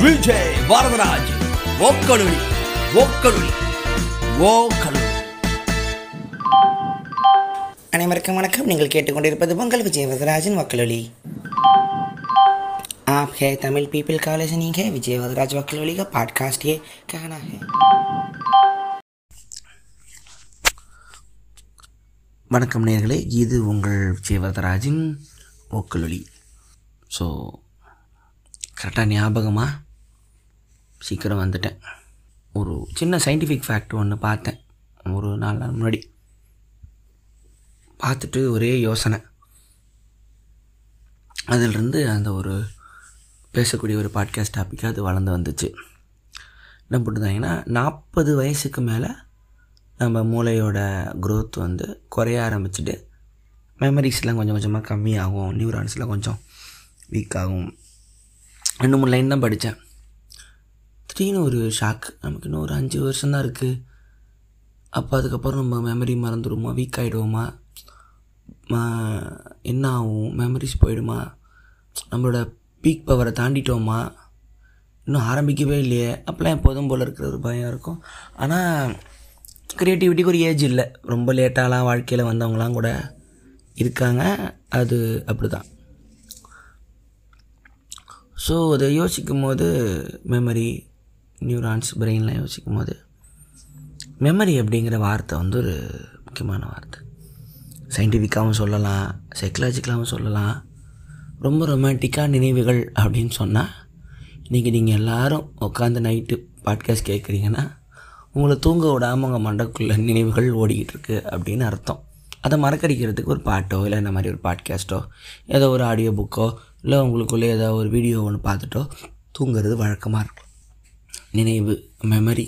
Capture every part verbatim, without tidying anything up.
விஜய் வரதராஜ் ஓக்கலுளி ஓக்கலுளி ஓக்கலுளி. அனைவருக்கும் வணக்கம். நீங்கள் கேட்டுக்கொண்டிருப்பது உங்கள் விஜய் வரதராஜின் वक्लुली. आप है तमिल पीपल का लिसनिंग है विजय वरदराज वक्लुली का पॉडकास्ट ये कहना है. வணக்கம் நேயர்களே, இது உங்கள் விஜய் வரதராஜின் वक्लुली. ஸோ கரெக்டாக ஞாபகமாக சீக்கிரம் வந்துட்டேன். ஒரு சின்ன சயின்டிஃபிக் ஃபேக்ட் ஒன்று பார்த்தேன் ஒரு நாலு நாள் முன்னாடி. பார்த்துட்டு ஒரே யோசனை. அதிலிருந்து அந்த ஒரு பேசக்கூடிய ஒரு பாட்காஸ்ட் டாப்பிக்காக அது வளர்ந்து வந்துச்சு. என்ன போட்டுருந்தாங்கன்னா, நாற்பது வயசுக்கு மேலே நம்ம மூளையோட க்ரோத் வந்து குறைய ஆரம்பிச்சுட்டு மெமரிஸ்லாம் கொஞ்சம் கொஞ்சமாக கம்மியாகும், நியூரான்ஸ்லாம் கொஞ்சம் வீக் ஆகும். ரெண்டு மூணு லைன் தான் படித்தேன். திடீர்னு ஒரு ஷாக். நமக்கு இன்னும் ஒரு அஞ்சு வருஷம்தான் இருக்குது. அப்போ அதுக்கப்புறம் நம்ம மெமரி மறந்துடுமா, வீக் ஆகிடுவோமா, என்ன ஆகும், மெமரிஸ் போயிடுமா, நம்மளோட பீக் பவரை தாண்டிட்டோமா, இன்னும் ஆரம்பிக்கவே இல்லையே, அப்போலாம் எப்போதும் போல் இருக்கிற ஒரு பயம் இருக்கும். ஆனால் க்ரியேட்டிவிட்டிக்கு ஒரு ஏஜ் இல்லை. ரொம்ப லேட்டாலாம் வாழ்க்கையில் வந்தவங்களாம் கூட இருக்காங்க. அது அப்படி தான். ஸோ அதை யோசிக்கும் போது மெமரி, நியூரான்ஸ், பிரெயின்லாம் யோசிக்கும் போது மெமரி அப்படிங்கிற வார்த்தை வந்து ஒரு முக்கியமான வார்த்தை. சயின்டிஃபிக்காகவும் சொல்லலாம், சைக்கலாஜிக்கலாகவும் சொல்லலாம். ரொம்ப ரொமான்டிக்காக நினைவுகள் அப்படின்னு சொன்னால், இன்றைக்கி நீங்கள் எல்லோரும் உட்காந்து நைட்டு பாட்காஸ்ட் கேட்குறீங்கன்னா உங்களை தூங்க விடாமல் உங்கள் மண்டக்குள்ள நினைவுகள் ஓடிக்கிட்டு இருக்கு அப்படின்னு அர்த்தம். அதை மறக்கடிக்கிறதுக்கு ஒரு பாட்டோ இல்லை இந்த மாதிரி ஒரு பாட்காஸ்ட்டோ ஏதோ ஒரு ஆடியோ புக்கோ இல்லை உங்களுக்குள்ளே ஏதோ ஒரு வீடியோ ஒன்று பார்த்துட்டோ தூங்குறது வழக்கமாக இருக்கும். நினைவு, மெமரி,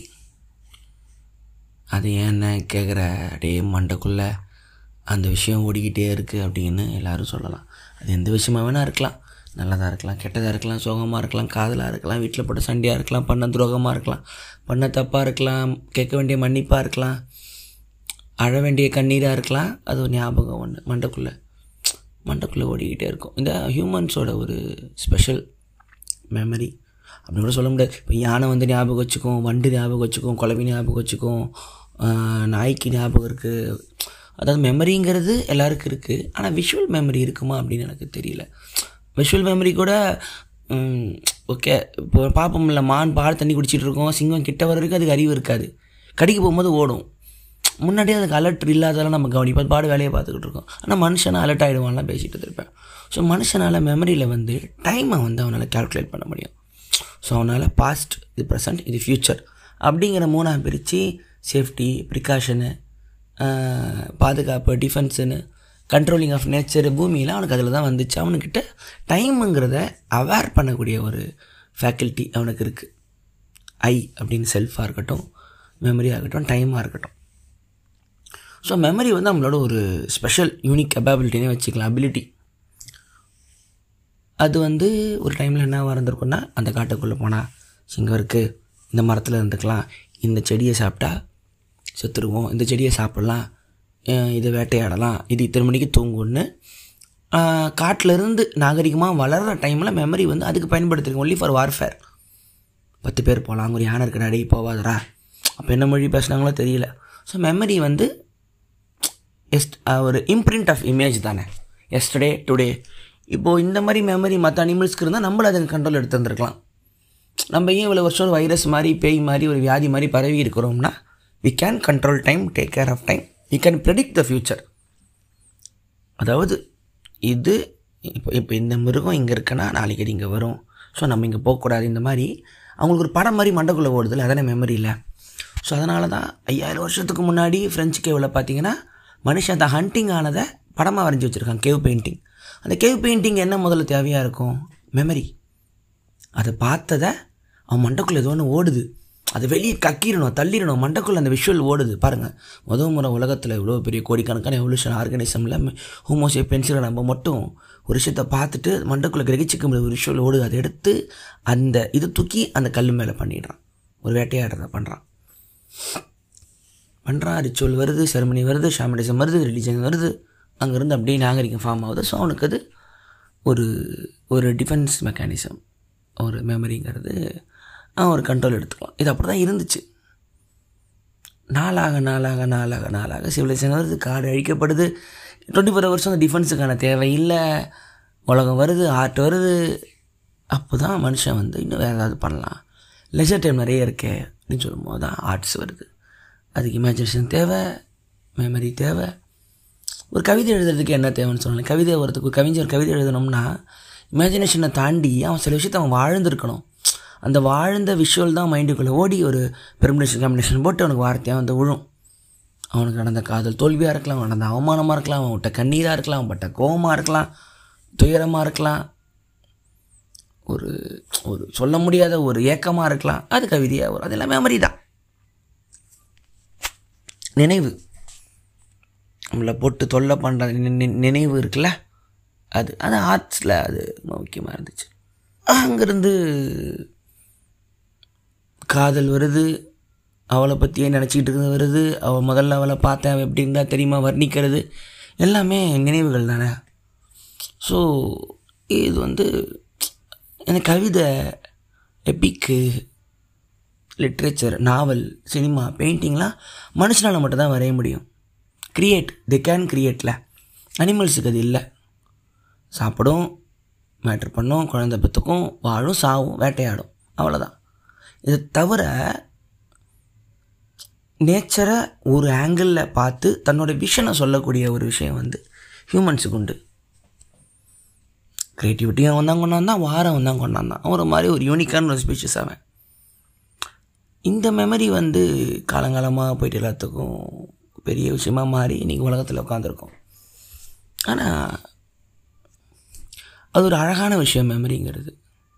அது ஏன்னு கேட்குற அப்படியே மண்டக்குள்ளே அந்த விஷயம் ஓடிக்கிட்டே இருக்குது அப்படின்னு எல்லோரும் சொல்லலாம். அது எந்த விஷயமா வேணால் இருக்கலாம். நல்லதாக இருக்கலாம், கெட்டதாக இருக்கலாம், சோகமாக இருக்கலாம், காதலாக இருக்கலாம், வீட்டில் போட்ட சண்டையாக இருக்கலாம், பண்ண துரோகமாக இருக்கலாம், பண்ண தப்பாக இருக்கலாம், கேட்க வேண்டிய மன்னிப்பாக இருக்கலாம், அழ வேண்டிய கண்ணீராக இருக்கலாம். அது ஒரு ஞாபகம் ஒன்று மண்டக்குள்ளே மண்டக்குள்ளே ஓடிக்கிட்டே இருக்கும். இந்த ஹியூமன்ஸோட ஒரு ஸ்பெஷல் மெமரி அப்படின்னு கூட சொல்ல முடியாது. இப்போ யானை வந்து ஞாபகம் வச்சுக்கும், வண்டு ஞாபகம் வச்சுக்கும், குழவி ஞாபகம் வச்சுக்கும், நாய்க்கு ஞாபகம் இருக்குது. அதாவது மெமரிங்கிறது எல்லாருக்கும் இருக்குது. ஆனால் விஷுவல் மெமரி இருக்குமா அப்படின்னு எனக்கு தெரியல. விஷுவல் மெமரி கூட ஓகே, இப்போ பார்ப்போம்ல, மான் பால் தண்ணி குடிச்சிட்டு இருக்கோம், சிங்கம் கிட்ட வர வரைக்கும் அதுக்கு அறிவு இருக்காது, கடிக்க போகும்போது ஓடும். முன்னாடியே அதுக்கு அலர்ட் இல்லாதெல்லாம் நம்ம கவனிப்போம், பாடு வேலையை பார்த்துக்கிட்டு இருக்கோம். ஆனால் மனுஷனை அலர்ட் ஆகிடுவான்லாம் பேசிகிட்டு இருப்பேன். ஸோ மனுஷனால் மெமரியில் வந்து டைமை வந்து அவனால் கால்குலேட் பண்ண முடியும். ஸோ அவனால் பாஸ்ட், இது ப்ரெசன்ட், இது ஃப்யூச்சர் அப்படிங்கிற மூணாக பிரித்து சேஃப்டி, ப்ரிகாஷனு, பாதுகாப்பு, டிஃபென்ஸுன்னு, கண்ட்ரோலிங் ஆஃப் நேச்சர், பூமியில் அவனுக்கு அதில் தான் வந்துச்சு. அவனுக்கிட்ட டைமுங்கிறத அவேர் பண்ணக்கூடிய ஒரு ஃபேக்கல்ட்டி அவனுக்கு இருக்குது. ஐ அப்படின்னு செல்ஃபாக இருக்கட்டும், மெமரியாக இருக்கட்டும், டைமாக இருக்கட்டும். ஸோ மெமரி வந்து நம்மளோட ஒரு ஸ்பெஷல் யூனிக் கேப்பபிலிட்டினே வச்சுக்கலாம், அபிலிட்டி. அது வந்து ஒரு டைமில் என்ன இருந்திருக்குன்னா, அந்த காட்டுக்குள்ளே போனால் சிங்கம் இருக்குது, இந்த மரத்தில் இருந்துக்கலாம், இந்த செடியை சாப்பிட்டா செத்துருவோம், இந்த செடியை சாப்பிட்லாம், இதை வேட்டையாடலாம், இது இத்தனை மணிக்கு தூங்குன்னு காட்டிலேருந்து நாகரிகமாக வளர்கிற டைமில் மெமரி வந்து அதுக்கு பயன்படுத்திருக்கோம். Only for warfare. பத்து பேர் போகலாம், அங்கே ஒரு யானை இருக்கிற அடி போவாதரா, அப்போ என்ன மொழி பேசுனாங்களோ தெரியல. ஸோ மெமரி வந்து எஸ்ட் ஒரு இம்ப்ரிண்ட் ஆஃப் இமேஜ் தானே, எஸ்டர்டே டுடே. இப்போது இந்த மாதிரி மெமரி மற்ற அனிமல்ஸ்க்கு இருந்தால் நம்மளை அதுக்கு கண்ட்ரோல் எடுத்து வந்துருக்கலாம். நம்ம ஏன் இவ்வளோ வருஷம் ஒரு வைரஸ் மாதிரி, பேய் மாதிரி, ஒரு வியாதி மாதிரி பரவி இருக்கிறோம்னா, we can control time, take care of time, we can predict the future. அதாவது இது இப்போ இப்போ இந்த மிருகம் இங்கே இருக்குன்னா நாளைக்கு அது இங்கே வரும், ஸோ நம்ம இங்கே போகக்கூடாது. இந்த மாதிரி அவங்களுக்கு ஒரு படம் மாதிரி மண்டக்குள்ளே ஓடுதில்ல, அதானே மெமரி இல்லை. ஸோ அதனால தான் ஐயாயிரம் வருஷத்துக்கு முன்னாடி ஃப்ரெஞ்சு கேவில் பார்த்தீங்கன்னா மனுஷன் அந்த ஹண்டிங் ஆனதை படமாக வரைஞ்சி வச்சுருக்காங்க, கேவ் பெயிண்டிங். அந்த கேவ் பெயிண்டிங் என்ன முதல்ல தேவையாக இருக்கும்? மெமரி. அதை பார்த்ததை அவன் மண்டக்குள்ளே ஏதோ ஒன்று ஓடுது, அதை வெளியே கக்கிடணும், தள்ளிடணும், மண்டக்குள்ளே அந்த விஷுவல் ஓடுது. பாருங்கள், முதல் முறை உலகத்தில் இவ்வளோ பெரிய கோடிக்கணக்கான எவல்யூஷன் ஆர்கனிசமில் ஹோமோசேப்பியன்ஸில் நம்ம மட்டும் ஒரு விஷயத்தை பார்த்துட்டு மண்டக்குள்ளே கிரகிச்சிக்க முடியாது, ஒரு விஷுவல் ஓடுது. அதை எடுத்து அந்த இது தூக்கி அந்த கல் மேலே பண்ணிடுறான், ஒரு வேட்டையாடுறதை பண்ணுறான். பண்ணுறான் ரிச்சுவல் வருது, செரமனி வருது, ஷாமனிசம் வருது, ரிலிஜன் வருது, அங்கேருந்து அப்படியே நாகரிகம் ஃபார்ம் ஆகுது. ஸோ அவனுக்கு அது ஒரு ஒரு டிஃபென்ஸ் மெக்கானிசம். ஒரு மெமரிங்கிறது அவன் ஒரு கண்ட்ரோல் எடுத்துக்கலாம். இது அப்படி தான் இருந்துச்சு. நாளாக நாளாக நாளாக நாளாக சிவிலைசேஷன் வருது, காடு அழிக்கப்படுது, டுவெண்ட்டி ஃபோர் ஹவர்ஸ் அந்த டிஃபென்ஸுக்கான தேவை இல்லை, உலகம் வருது, ஆர்ட் வருது. அப்போ தான் மனுஷன் வந்து இன்னும் வேறு ஏதாவது பண்ணலாம், லெஜர் டைம் நிறைய இருக்கே அப்படின்னு சொல்லும்போது தான் ஆர்ட்ஸ் வருது. அதுக்கு இமேஜினேஷன் தேவை, மெமரி தேவை. ஒரு கவிதை எழுதுறதுக்கு என்ன தேவைன்னு சொல்லலாம். கவிதை வரதுக்கு ஒரு கவிஞர் கவிதை எழுதணும்னா இமேஜினேஷனை தாண்டி அவன் சில விஷயத்தை அவன் வாழ்ந்துருக்கணும். அந்த வாழ்ந்த விஷுவல் தான் மைண்டுக்குள்ளே ஓடி ஒரு பெர்மினேஷன் காம்பினேஷன் போட்டு அவனுக்கு வார்த்தையாக வந்து விழும். அவனுக்கு நடந்த காதல் தோல்வியாக இருக்கலாம், அவன் நடந்த அவமானமாக இருக்கலாம், அவன் விட்ட கண்ணீராக இருக்கலாம், அவன் பட்ட கோபமாக இருக்கலாம், துயரமாக இருக்கலாம், ஒரு ஒரு சொல்ல முடியாத ஒரு ஏக்கமாக இருக்கலாம். அது கவிதையாக வரும். அது எல்லாமே மெமரி தான். நினைவு நம்மளை போட்டு தொல்லை பண்ணுற நினைவு இருக்குல்ல, அது அது ஆர்ட்ஸில் அது முக்கியமாக இருந்துச்சு. அங்கேருந்து காதல் வருது, அவளை பற்றியே நினச்சிக்கிட்டு இருக்கிறது வருது, அவள் முதல்ல அவளை பார்த்தேன் அவள் எப்படி இருந்தால் தெரியுமா வர்ணிக்கிறது, எல்லாமே நினைவுகள் தானே. ஸோ இது வந்து எனக்கு கவிதை, எபிக்கு, லிட்ரேச்சர், நாவல், சினிமா, பெயிண்டிங்லாம் மனுஷனால் மட்டும்தான் வரைய முடியும். Create, they can க்ரியேட்டில். அனிமல்ஸுக்கு அது இல்லை. சாப்பிடும், மேட்ரு பண்ணும், குழந்தை பெற்றுக்கும், வாழும், சாவும், வேட்டையாடும், அவ்வளோதான். இதை தவிர நேச்சரை ஒரு ஆங்கிளில் பார்த்து தன்னோட விஷனை சொல்லக்கூடிய ஒரு விஷயம் வந்து ஹியூமன்ஸுக்கு உண்டு. க்ரியேட்டிவிட்டியும் அவன் தான் கொண்டாந்தான், வாரம் அவன் தான் கொண்டாந்தான். அவன் ஒரு மாதிரி ஒரு யூனிக்கான ஒரு ஸ்பீச்சஸ் அவன். இந்த மெமரி வந்து காலங்காலமாக போயிட்டு எல்லாத்துக்கும் பெரிய விஷயமாக மாறி இன்றைக்கி உலகத்தில் உட்காந்துருக்கோம். ஆனால் அது ஒரு அழகான விஷயம் மெமரிங்கிறது.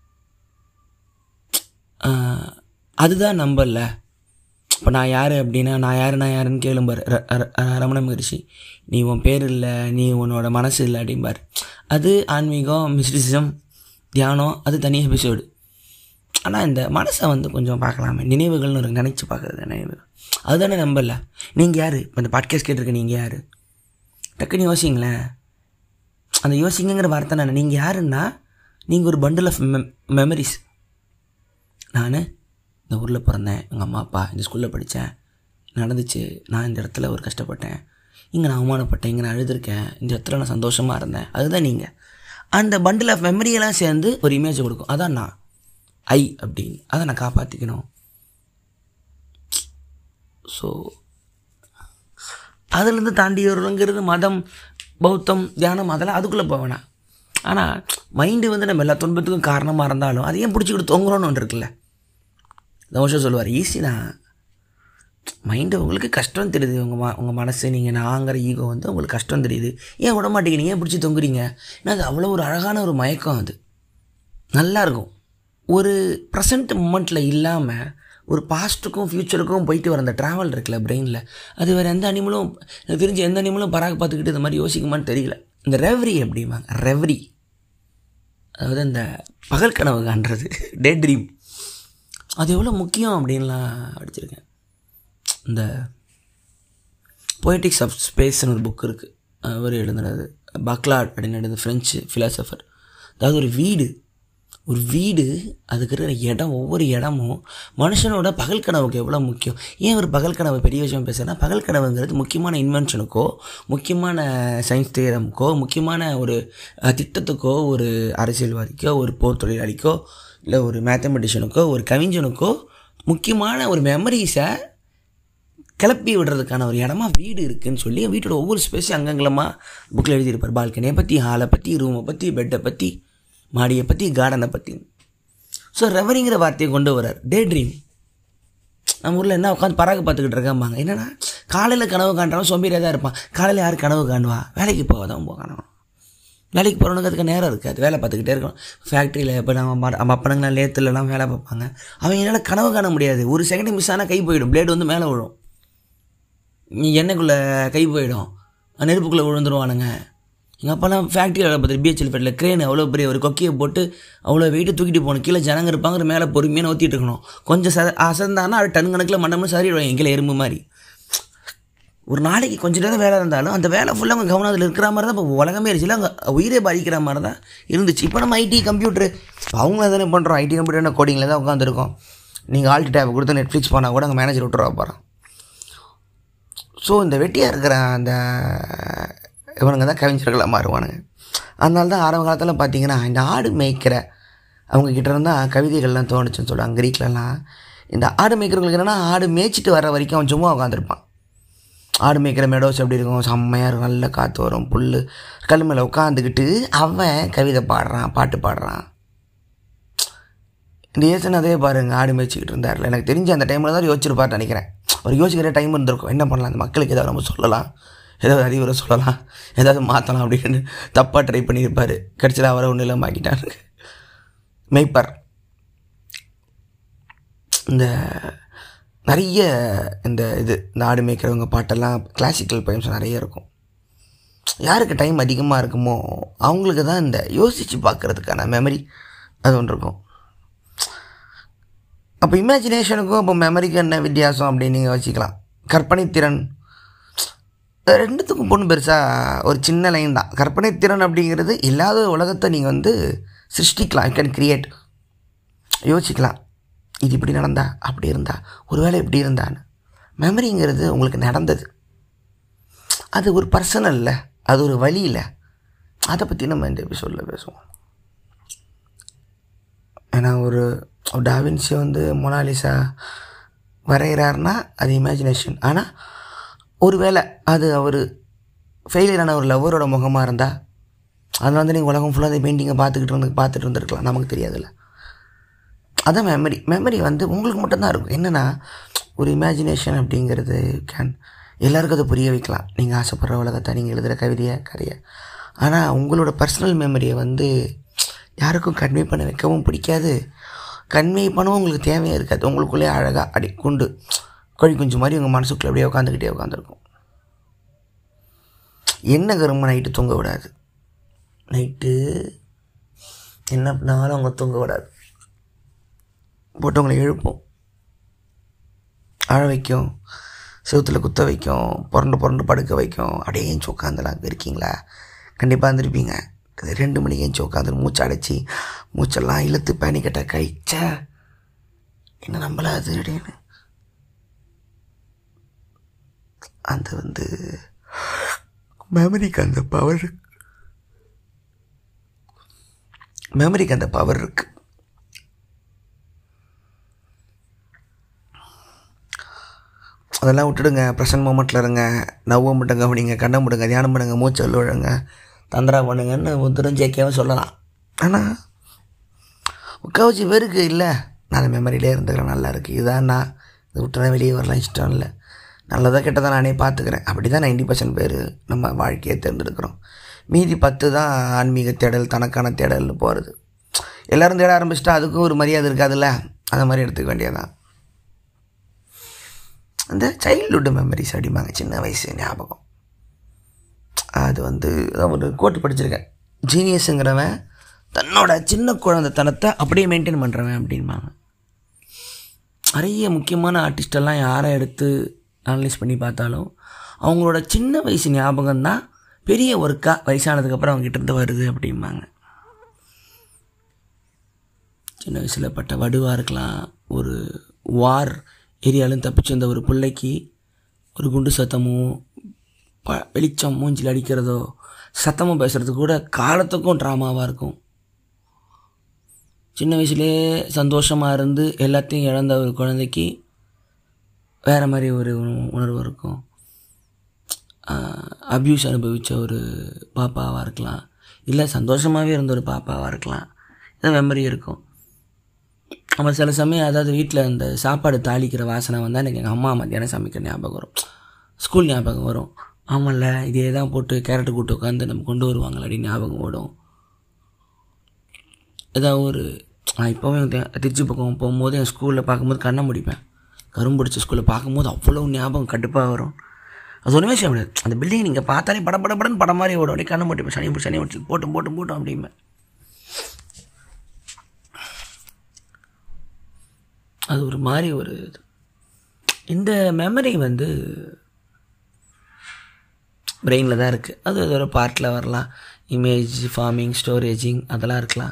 அதுதான் நம்பல. இப்போ நான் யார் அப்படின்னா, நான் யார் நான் யாருன்னு கேளும்பார் ரமண மகரிஷி. நீ உன் பேர் இல்லை, நீ உன்னோட மனசு இல்லை அப்படிம்பார். அது ஆன்மீகம், மிஸ்டிசிசம், தியானம், அது தனி எபிசோடு. ஆனால் இந்த மனசை வந்து கொஞ்சம் பார்க்கலாமே, நினைவுகள்னு ஒரு நினச்சி பார்க்குறது நினைவுகள். அதுதானே நம்பல. நீங்கள் யார்? இப்போ இந்த பாட்காஸ்ட் கேட்டிருக்க நீங்கள் யார்? டக்குன்னு யோசிங்களேன். அந்த யோசிங்கிற வார்த்தை நான், நீங்கள் யாருன்னா நீங்கள் ஒரு பண்டில் ஆஃப் மெ மெமரிஸ். நான் இந்த ஊரில் பிறந்தேன், எங்கள் அம்மா அப்பா இந்த ஸ்கூலில் படித்தேன், நடந்துச்சு, நான் இந்த இடத்துல ஒரு கஷ்டப்பட்டேன், இங்கே நான் அவமானப்பட்டேன், இங்கே நான் அழுதுருக்கேன், இந்த இடத்துல நான் சந்தோஷமாக இருந்தேன். அதுதான் நீங்கள். அந்த பண்டில் ஆஃப் மெமரியெல்லாம் சேர்ந்து ஒரு இமேஜை கொடுக்கும். அதான் நான் ஐ அப்படின்னு. அதை நான் காப்பாற்றிக்கணும். ஸோ அதுலேருந்து தாண்டி வருங்கிறது மதம், பௌத்தம், தியானம், அதெல்லாம் அதுக்குள்ளே போவேண்ணா. ஆனால் மைண்டு வந்து நம்ம எல்லா துன்பத்துக்கும் காரணமாக இருந்தாலும் அதை ஏன் பிடிச்சிக்கிட்டு தொங்குறோன்னு ஒன்று இருக்குல்ல. தோஷம் சொல்லுவார், ஈஸி தான். மைண்டு உங்களுக்கு கஷ்டம் தெரியுது, உங்கள் ம உங்கள் மனசு, நீங்கள் நாங்கிற ஈகோ வந்து உங்களுக்கு கஷ்டம் தெரியுது, ஏன் விட மாட்டேங்கிறீங்க, ஏன் பிடிச்சி தொங்குறீங்க? ஏன்னா அது அவ்வளோ ஒரு அழகான ஒரு மயக்கம். அது நல்லாயிருக்கும். ஒரு ப்ரெசண்ட் மூமெண்ட்டில் இல்லாமல் ஒரு பாஸ்ட்டுக்கும் ஃப்யூச்சருக்கும் போயிட்டு வர அந்த ட்ராவல் இருக்குல்ல பிரெயினில், அது வேறு எந்த அனிமலும் எனக்கு தெரிஞ்சு எந்த அனிமலும் பராக பார்த்துக்கிட்டு இந்த மாதிரி யோசிக்குமான்னு தெரியல. இந்த ரெவரி அப்படிம்பாங்க, ரெவரி, அதாவது இந்த பகல் கனவு காண்றது, டே ட்ரீம், அது எவ்வளோ முக்கியம் அப்படின்லாம் படிச்சிருக்கேன். இந்த போய்டிக்ஸ் ஆஃப் ஸ்பேஸ்ன்னு ஒரு புக் இருக்குது, அவர் எழுதுனது பக்லாட் அப்படின்னு எழுது, ஃப்ரெஞ்சு ஃபிலாசபர். அதாவது ஒரு வீடு ஒரு வீடு அதுக்கு இருக்கிற இடம், ஒவ்வொரு இடமும் மனுஷனோட பகல் கனவுக்கு எவ்வளோ முக்கியம். ஏன் ஒரு பகல் கனவு பெரிய விஷயம் பேசுகிறேன்னா, பகல் கனவுங்கிறது முக்கியமான இன்வென்ஷனுக்கோ, முக்கியமான சயின்ஸ் தியரமுக்கோ, முக்கியமான ஒரு திட்டத்துக்கோ, ஒரு அரசியல்வாதிக்கோ, ஒரு போர் தொழிலாளிக்கோ, இல்லை ஒரு மேத்தமெட்டிஷியனுக்கோ, ஒரு கவிஞனுக்கோ முக்கியமான ஒரு மெமரிஸை கிளப்பி விடுறதுக்கான ஒரு இடமா வீடு இருக்குதுன்னு சொல்லி வீட்டோட ஒவ்வொரு ஸ்பேஸையும் அங்கங்கலமாக புக்கில் எழுதியிருப்பார். பால்கனியை பற்றி, ஹாலை பற்றி, ரூமை பற்றி, பெட்டை பற்றி, மாடியை பற்றி, கார்டனை பற்றி. ஸோ ரெவரிங்கிற வார்த்தையை கொண்டு வர்றார். Day dream. நம்ம ஊரில் என்ன உட்காந்து பராக பார்த்துக்கிட்டு இருக்காம்பாங்க. என்னென்னா காலையில் கனவு காண்றவன் சோம்பேறியாக தான் இருப்பான். காலையில் யார் கனவு காணுவா? வேலைக்கு போகாதான் போகணும். வேலைக்கு போகிறவனுக்கு அதுக்கு நேரம் இருக்காது, வேலை பார்த்துக்கிட்டே இருக்கணும். ஃபேக்ட்ரியில் இப்போ நம்ம நம்ம அப்பனுங்களாம் லேத்துலலாம் வேலை பார்ப்பாங்க. அவங்க என்னால் கனவு காண முடியாது. ஒரு செகண்ட் மிஸ் ஆனால் கை போயிடும், பிளேடு வந்து மேலே விழும், எண்ணெய்க்குள்ளே கை போயிடும், நெருப்புக்குள்ளே விழுந்துருவானுங்க. எங்கள் அப்போலாம் ஃபேக்ட்ரியில் வேலை பார்த்துட்டு பிஹெச்எல் ஃபேக்ட்ரியில் க்ரேன் அவ்வளோ பெரிய ஒரு கொக்கியை போட்டு அவ்வளோ வெயிட்டு தூக்கிட்டு போகணும். கீழே ஜனங்க இருப்பாங்க, மேலே பொறுமையாக ஊற்றிட்டு இருக்கணும். கொஞ்சம் ச அசந்தானா அது டன் கணக்கில் மண்டபம் சரிடுவாங்க, கீழே எறும்பு மாதிரி. ஒரு நாளைக்கு கொஞ்சம் நேரம் வேலை இருந்தாலும் அந்த வேலை ஃபுல்லாக அவங்க கவனம் அதில் இருக்கிற மாதிரி தான் இப்போ உலகமே இருந்துச்சு, அங்கே உயிரே பாதிக்கிற மாதிரி தான் இருந்துச்சு. இப்போ நம்ம ஐடி கம்ப்யூட்டரு அவங்கள தானே பண்ணுறோம். ஐடி கம்ப்யூட்டர் கோடிங்கில் தான் உட்காந்துருக்கோம். நீங்கள் ஆல்ட் டேப் கொடுத்து நெட்ஃப்ளிக்ஸ் பண்ணால் கூட அங்கே மேனேஜர் விட்டுருவா போகிறோம். ஸோ இந்த வெட்டியாக இருக்கிற அந்த இவனுங்க தான் கவிஞர்களாக மாறுவானுங்க. அதனால தான் ஆரம்ப காலத்தில் பார்த்தீங்கன்னா இந்த ஆடு மேய்க்கிற அவங்கக்கிட்ட இருந்தால் கவிதைகள்லாம் தோணுச்சுன்னு சொல்லுவாங்க. கிரீக்லலாம் இந்த ஆடு மேய்க்கிறவங்களுக்கு என்னென்னா ஆடு மேய்ச்சிட்டு வர வரைக்கும் அவன் சும்மா உட்காந்துருப்பான். ஆடு மேய்க்கிற மெடோஸ் எப்படி இருக்கும், செம்மையாக இருக்கும், நல்ல காற்று வரும், புல் கல் மேலே உட்காந்துக்கிட்டு அவன் கவிதை பாடுறான், பாட்டு பாடுறான். இந்த ஏசன் அதே பாருங்க ஆடு மேய்ச்சிக்கிட்டு இருந்தார்ல. எனக்கு தெரிஞ்சு அந்த டைமில் தான் யோசிச்சிருப்பார்னு நினைக்கிறேன். அவர் யோசிக்கிற டைம் இருந்திருக்கும், என்ன பண்ணலாம் அந்த மக்களுக்கு ஏதாவது நம்ம சொல்லலாம், ஏதாவது அறிவுரை சொல்லலாம், ஏதாவது மாற்றலாம் அப்படின்னு தப்பாக ட்ரை பண்ணியிருப்பார். கடைசியில் அவரை ஒன்றும் இல்லாமல் ஆக்கிட்டாரு. மெய்ப்பர் இந்த நிறைய இந்த இது இந்த ஆடு மேய்க்கிறவங்க பாட்டெல்லாம் கிளாசிக்கல் போயம்ஸ் நிறைய இருக்கும். யாருக்கு டைம் அதிகமாக இருக்குமோ அவங்களுக்கு தான் இந்த யோசித்து பார்க்குறதுக்கான மெமரி அது ஒன்று இருக்கும். அப்போ இமேஜினேஷனுக்கும் அப்போ மெமரிக்கு என்ன வித்தியாசம் அப்படின்னு நீங்கள் வச்சுக்கலாம். கற்பனைத்திறன் ரெண்டுத்துக்கும் பொண்ணு பெருசாக ஒரு சின்ன லைன் தான். கற்பனைத்திறன் அப்படிங்கிறது இல்லாத உலகத்தை நீங்கள் வந்து சிருஷ்டிக்கலாம். You can create. யோசிக்கலாம், இது இப்படி நடந்தா அப்படி இருந்தா ஒருவேளை இப்படி இருந்தான்னு. மெமரிங்கிறது உங்களுக்கு நடந்தது, அது ஒரு பர்சனல்ல, அது ஒரு வழியில். அதை பற்றி நம்ம இந்த எபிசோடில் பேசுவோம். ஏன்னா ஒரு டாவின்சி வந்து மொனாலிசா வரைகிறாருன்னா அது இமேஜினேஷன். ஆனால் ஒருவேளை அது அவர் ஃபெயிலியரான ஒரு லவ்வரோட முகமாக இருந்தால் அதில் வந்து நீங்கள் உலகம் ஃபுல்லாக அந்த பெயிண்டிங்கை பார்த்துக்கிட்டு இருந்து பார்த்துட்டு இருந்துருக்கலாம், நமக்கு தெரியாதுல்ல. அதான் மெமரி. மெமரி வந்து உங்களுக்கு மட்டும்தான் இருக்கும். என்னென்னா ஒரு இமேஜினேஷன் அப்படிங்கிறது கேன் எல்லாருக்கும் அதை புரிய வைக்கலாம். நீங்கள் ஆசைப்படுற உலகத்தை, நீங்கள் எழுதுகிற கவிதையை, கதையை. ஆனால் உங்களோட பர்சனல் மெமரியை வந்து யாருக்கும் கன்வே பண்ண வைக்கவும் பிடிக்காது, கன்வே பண்ணவும் உங்களுக்கு தேவையாக இருக்காது. உங்களுக்குள்ளே அழகாக அடி கொண்டு கோழி குஞ்சு மாதிரி உங்கள் மனசுக்குள்ளே அப்படியே உட்காந்துக்கிட்டே உட்காந்துருக்கும். என்ன கரும்பு நைட்டு தூங்க விடாது. நைட்டு என்ன பண்ணாலும் அவங்க தூங்க விடாது, போட்டு உங்களை எழுப்போம், அழ வைக்கும், செவத்தில் குத்த வைக்கும், புரண்டு புரண்டு படுக்க வைக்கும். அப்படியே ஏஞ்சி உட்காந்துலாம் அங்கே இருக்கீங்களா? கண்டிப்பாக இருந்திருப்பீங்க. அது ரெண்டு மணிக்கு ஏஞ்சி உட்காந்து மூச்சு அடைச்சி மூச்செல்லாம் இழுத்து பேனிக்கட்ட கழிச்சா என்ன நம்பலாது அப்படின்னு. அந்த வந்து மெமரிக்கு அந்த பவர் மெமரிக்கு அந்த பவர் இருக்கு. அதெல்லாம் விட்டுடுங்க. ப்ரெசன்ட் மூமெண்ட்டில் இருங்க. நவ்வை மட்டும் கவனிங்க, கண்ணை முடுங்க, தியானம் பண்ணுங்க, மூச்சு விழுங்க, தந்திரா பண்ணுங்கன்னு ஒருத்தரும் ஜேக்கேவும் சொல்லலாம். ஆனால் முக்கால்வாசி பேருக்கு இல்லை, நான் மெமரியிலே இருந்துக்கிறேன், நல்லா இருக்குது, இதுதான் நான், இதை விட்டுனா வெளியே வரலாம், இஷ்டம் இல்லை, நல்லதாக கெட்டதான் நானே பார்த்துக்கிறேன். அப்படி தான் நைன்டி பர்சன்ட் பேர் நம்ம வாழ்க்கையை தேர்ந்தெடுக்கிறோம். மீதி பத்து தான் ஆன்மீக தேடல், தனக்கான தேடல்னு போகிறது. எல்லோரும் தேட ஆரம்பிச்சிட்டா அதுக்கும் ஒரு மரியாதை இருக்காதுல்ல, அந்த மாதிரி எடுத்துக்க வேண்டியதான். அந்த சைல்டுஹுட் மெமரிஸ் அப்படிம்பாங்க, சின்ன வயசு ஞாபகம். அது வந்து ஒரு கோட்டு படிச்சிருக்கேன், ஜீனியஸுங்கிறவன் தன்னோட சின்ன குழந்தைத்தனத்தை அப்படியே மெயின்டைன் பண்ணுறவன் அப்படின்பாங்க. நிறைய முக்கியமான ஆர்டிஸ்டெல்லாம் யாரை எடுத்து அனலைஸ் பண்ணி பார்த்தாலும் அவங்களோட சின்ன வயசு ஞாபகம்தான் பெரிய ஒர்க்காக வயசானதுக்கப்புறம் அவங்ககிட்ட இருந்து வருது அப்படிம்பாங்க. சின்ன வயசில் பட்ட வடுவாக இருக்கலாம், ஒரு வார் ஏரியாலும் தப்பிச்சு வந்த ஒரு பிள்ளைக்கு ஒரு குண்டு சத்தமும் ப வெளிச்சம் மூஞ்சில் அடிக்கிறதோ சத்தமும் பேசுகிறது கூட காலத்துக்கும் ட்ராமாவாக இருக்கும். சின்ன வயசுலேயே சந்தோஷமாக இருந்து எல்லாத்தையும் இழந்த ஒரு குழந்தைக்கு வேறு மாதிரி ஒரு உணர்வு இருக்கும். அப்யூஸ் அனுபவித்த ஒரு பாப்பாவாக இருக்கலாம், இல்லை சந்தோஷமாகவே இருந்த ஒரு பாப்பாவாக இருக்கலாம், இது மெமரி இருக்கும். நம்ம சில சமயம் அதாவது வீட்டில் அந்த சாப்பாடு தாளிக்கிற வாசனை வந்தால் எனக்கு எங்கள் அம்மா மத்தியானம் சமைக்கிற ஞாபகம் வரும், ஸ்கூல் ஞாபகம் வரும். ஆமாம்ல, இதே தான் போட்டு கேரட்டு கூட்டு உட்காந்து நம்ம கொண்டு வருவாங்களே அப்படின்னு ஞாபகம் ஓடும். ஏதாவது ஒரு நான் இப்போவே திருச்சி பக்கம் போகும்போது என் ஸ்கூலில் பார்க்கும்போது கண்ணை முடிப்பேன். கரும்பு பிடிச்ச ஸ்கூலில் பார்க்கும்போது அவ்வளோ ஞாபகம் கடுப்பாக வரும். அது ஒன்றுமே செய்ய முடியாது. அந்த பில்டிங் நீங்கள் பார்த்தாலே பட பட படன்னு படம் மாதிரி ஓடும். அப்படியே கண்ணை முடிப்பேன், சனி பிடிச்சி சனி பிடிச்சி போட்டும் போட்டும் போட்டோம் அப்படிமே. அது ஒரு மாதிரி ஒரு இது. இந்த மெமரி வந்து பிரெயினில் தான் இருக்குது. அது ஒரு பார்ட்டில் வரலாம். இமேஜ் ஃபார்மிங், ஸ்டோரேஜிங் அதெல்லாம் இருக்கலாம்.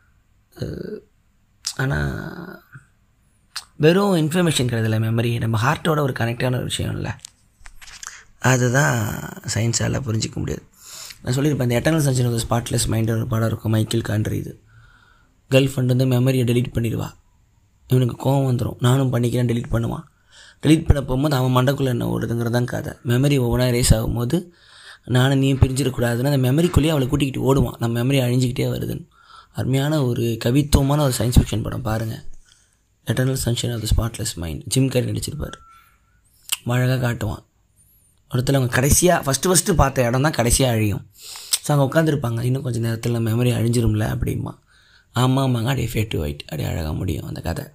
ஆனால் வெறும் இன்ஃபர்மேஷன் கிடையாதுல்ல மெமரி, நம்ம ஹார்ட்டோட ஒரு கனெக்டான ஒரு விஷயம் இல்லை. அதுதான் சயின்ஸால் புரிஞ்சிக்க முடியாது. நான் சொல்லியிருப்பேன், இந்த eternal sunshine of the spotless mind ஒரு படம் இருக்கும், மைக்கேல் காண்ட்ரி. இது கேர்ள் ஃப்ரெண்ட் வந்து மெமரியை டெலீட் பண்ணிடுவா. இவனுக்கு கோவம் வந்துடும், நானும் பண்ணிக்கிறேன், டெலீட் பண்ணுவான். டெலீட் பண்ண போகும்போது அவன் மண்டக்குள்ளே என்ன ஓடுதுங்கிறது தான் கதை. மெமரி ஒவ்வொன்றா ரேஸ் ஆகும்போது நானும் நீயும் பிரிஞ்சிடக்கூடாதுன்னு அந்த மெமரிக்குள்ளேயே அவளை கூட்டிக்கிட்டு ஓடுவான். நம்ம மெமரி அழிஞ்சிக்கிட்டே வருதுன்னு. அருமையான ஒரு கவித்துவமான ஒரு சயின்ஸ் ஃபிக்ஷன் படம் பாருங்கள், eternal sunshine of the spotless mind. Jim Carrey நடிச்சிருப்பார். அழகாக காட்டுவான். ஒருத்தர் அவங்க கடைசியாக ஃபஸ்ட்டு ஃபஸ்ட்டு பார்த்த இடம் தான் கடைசியாக அழியும். ஸோ அங்கே உட்காந்துருப்பாங்க, இன்னும் கொஞ்சம் நேரத்தில் மெமரி அழிஞ்சிரும்ல அப்படிமா. ஆமாம் ஆமாங்க, அப்படியே ஃபேட் டு ஒயிட் அப்படியே அழகாக முடியும் அந்த கதை.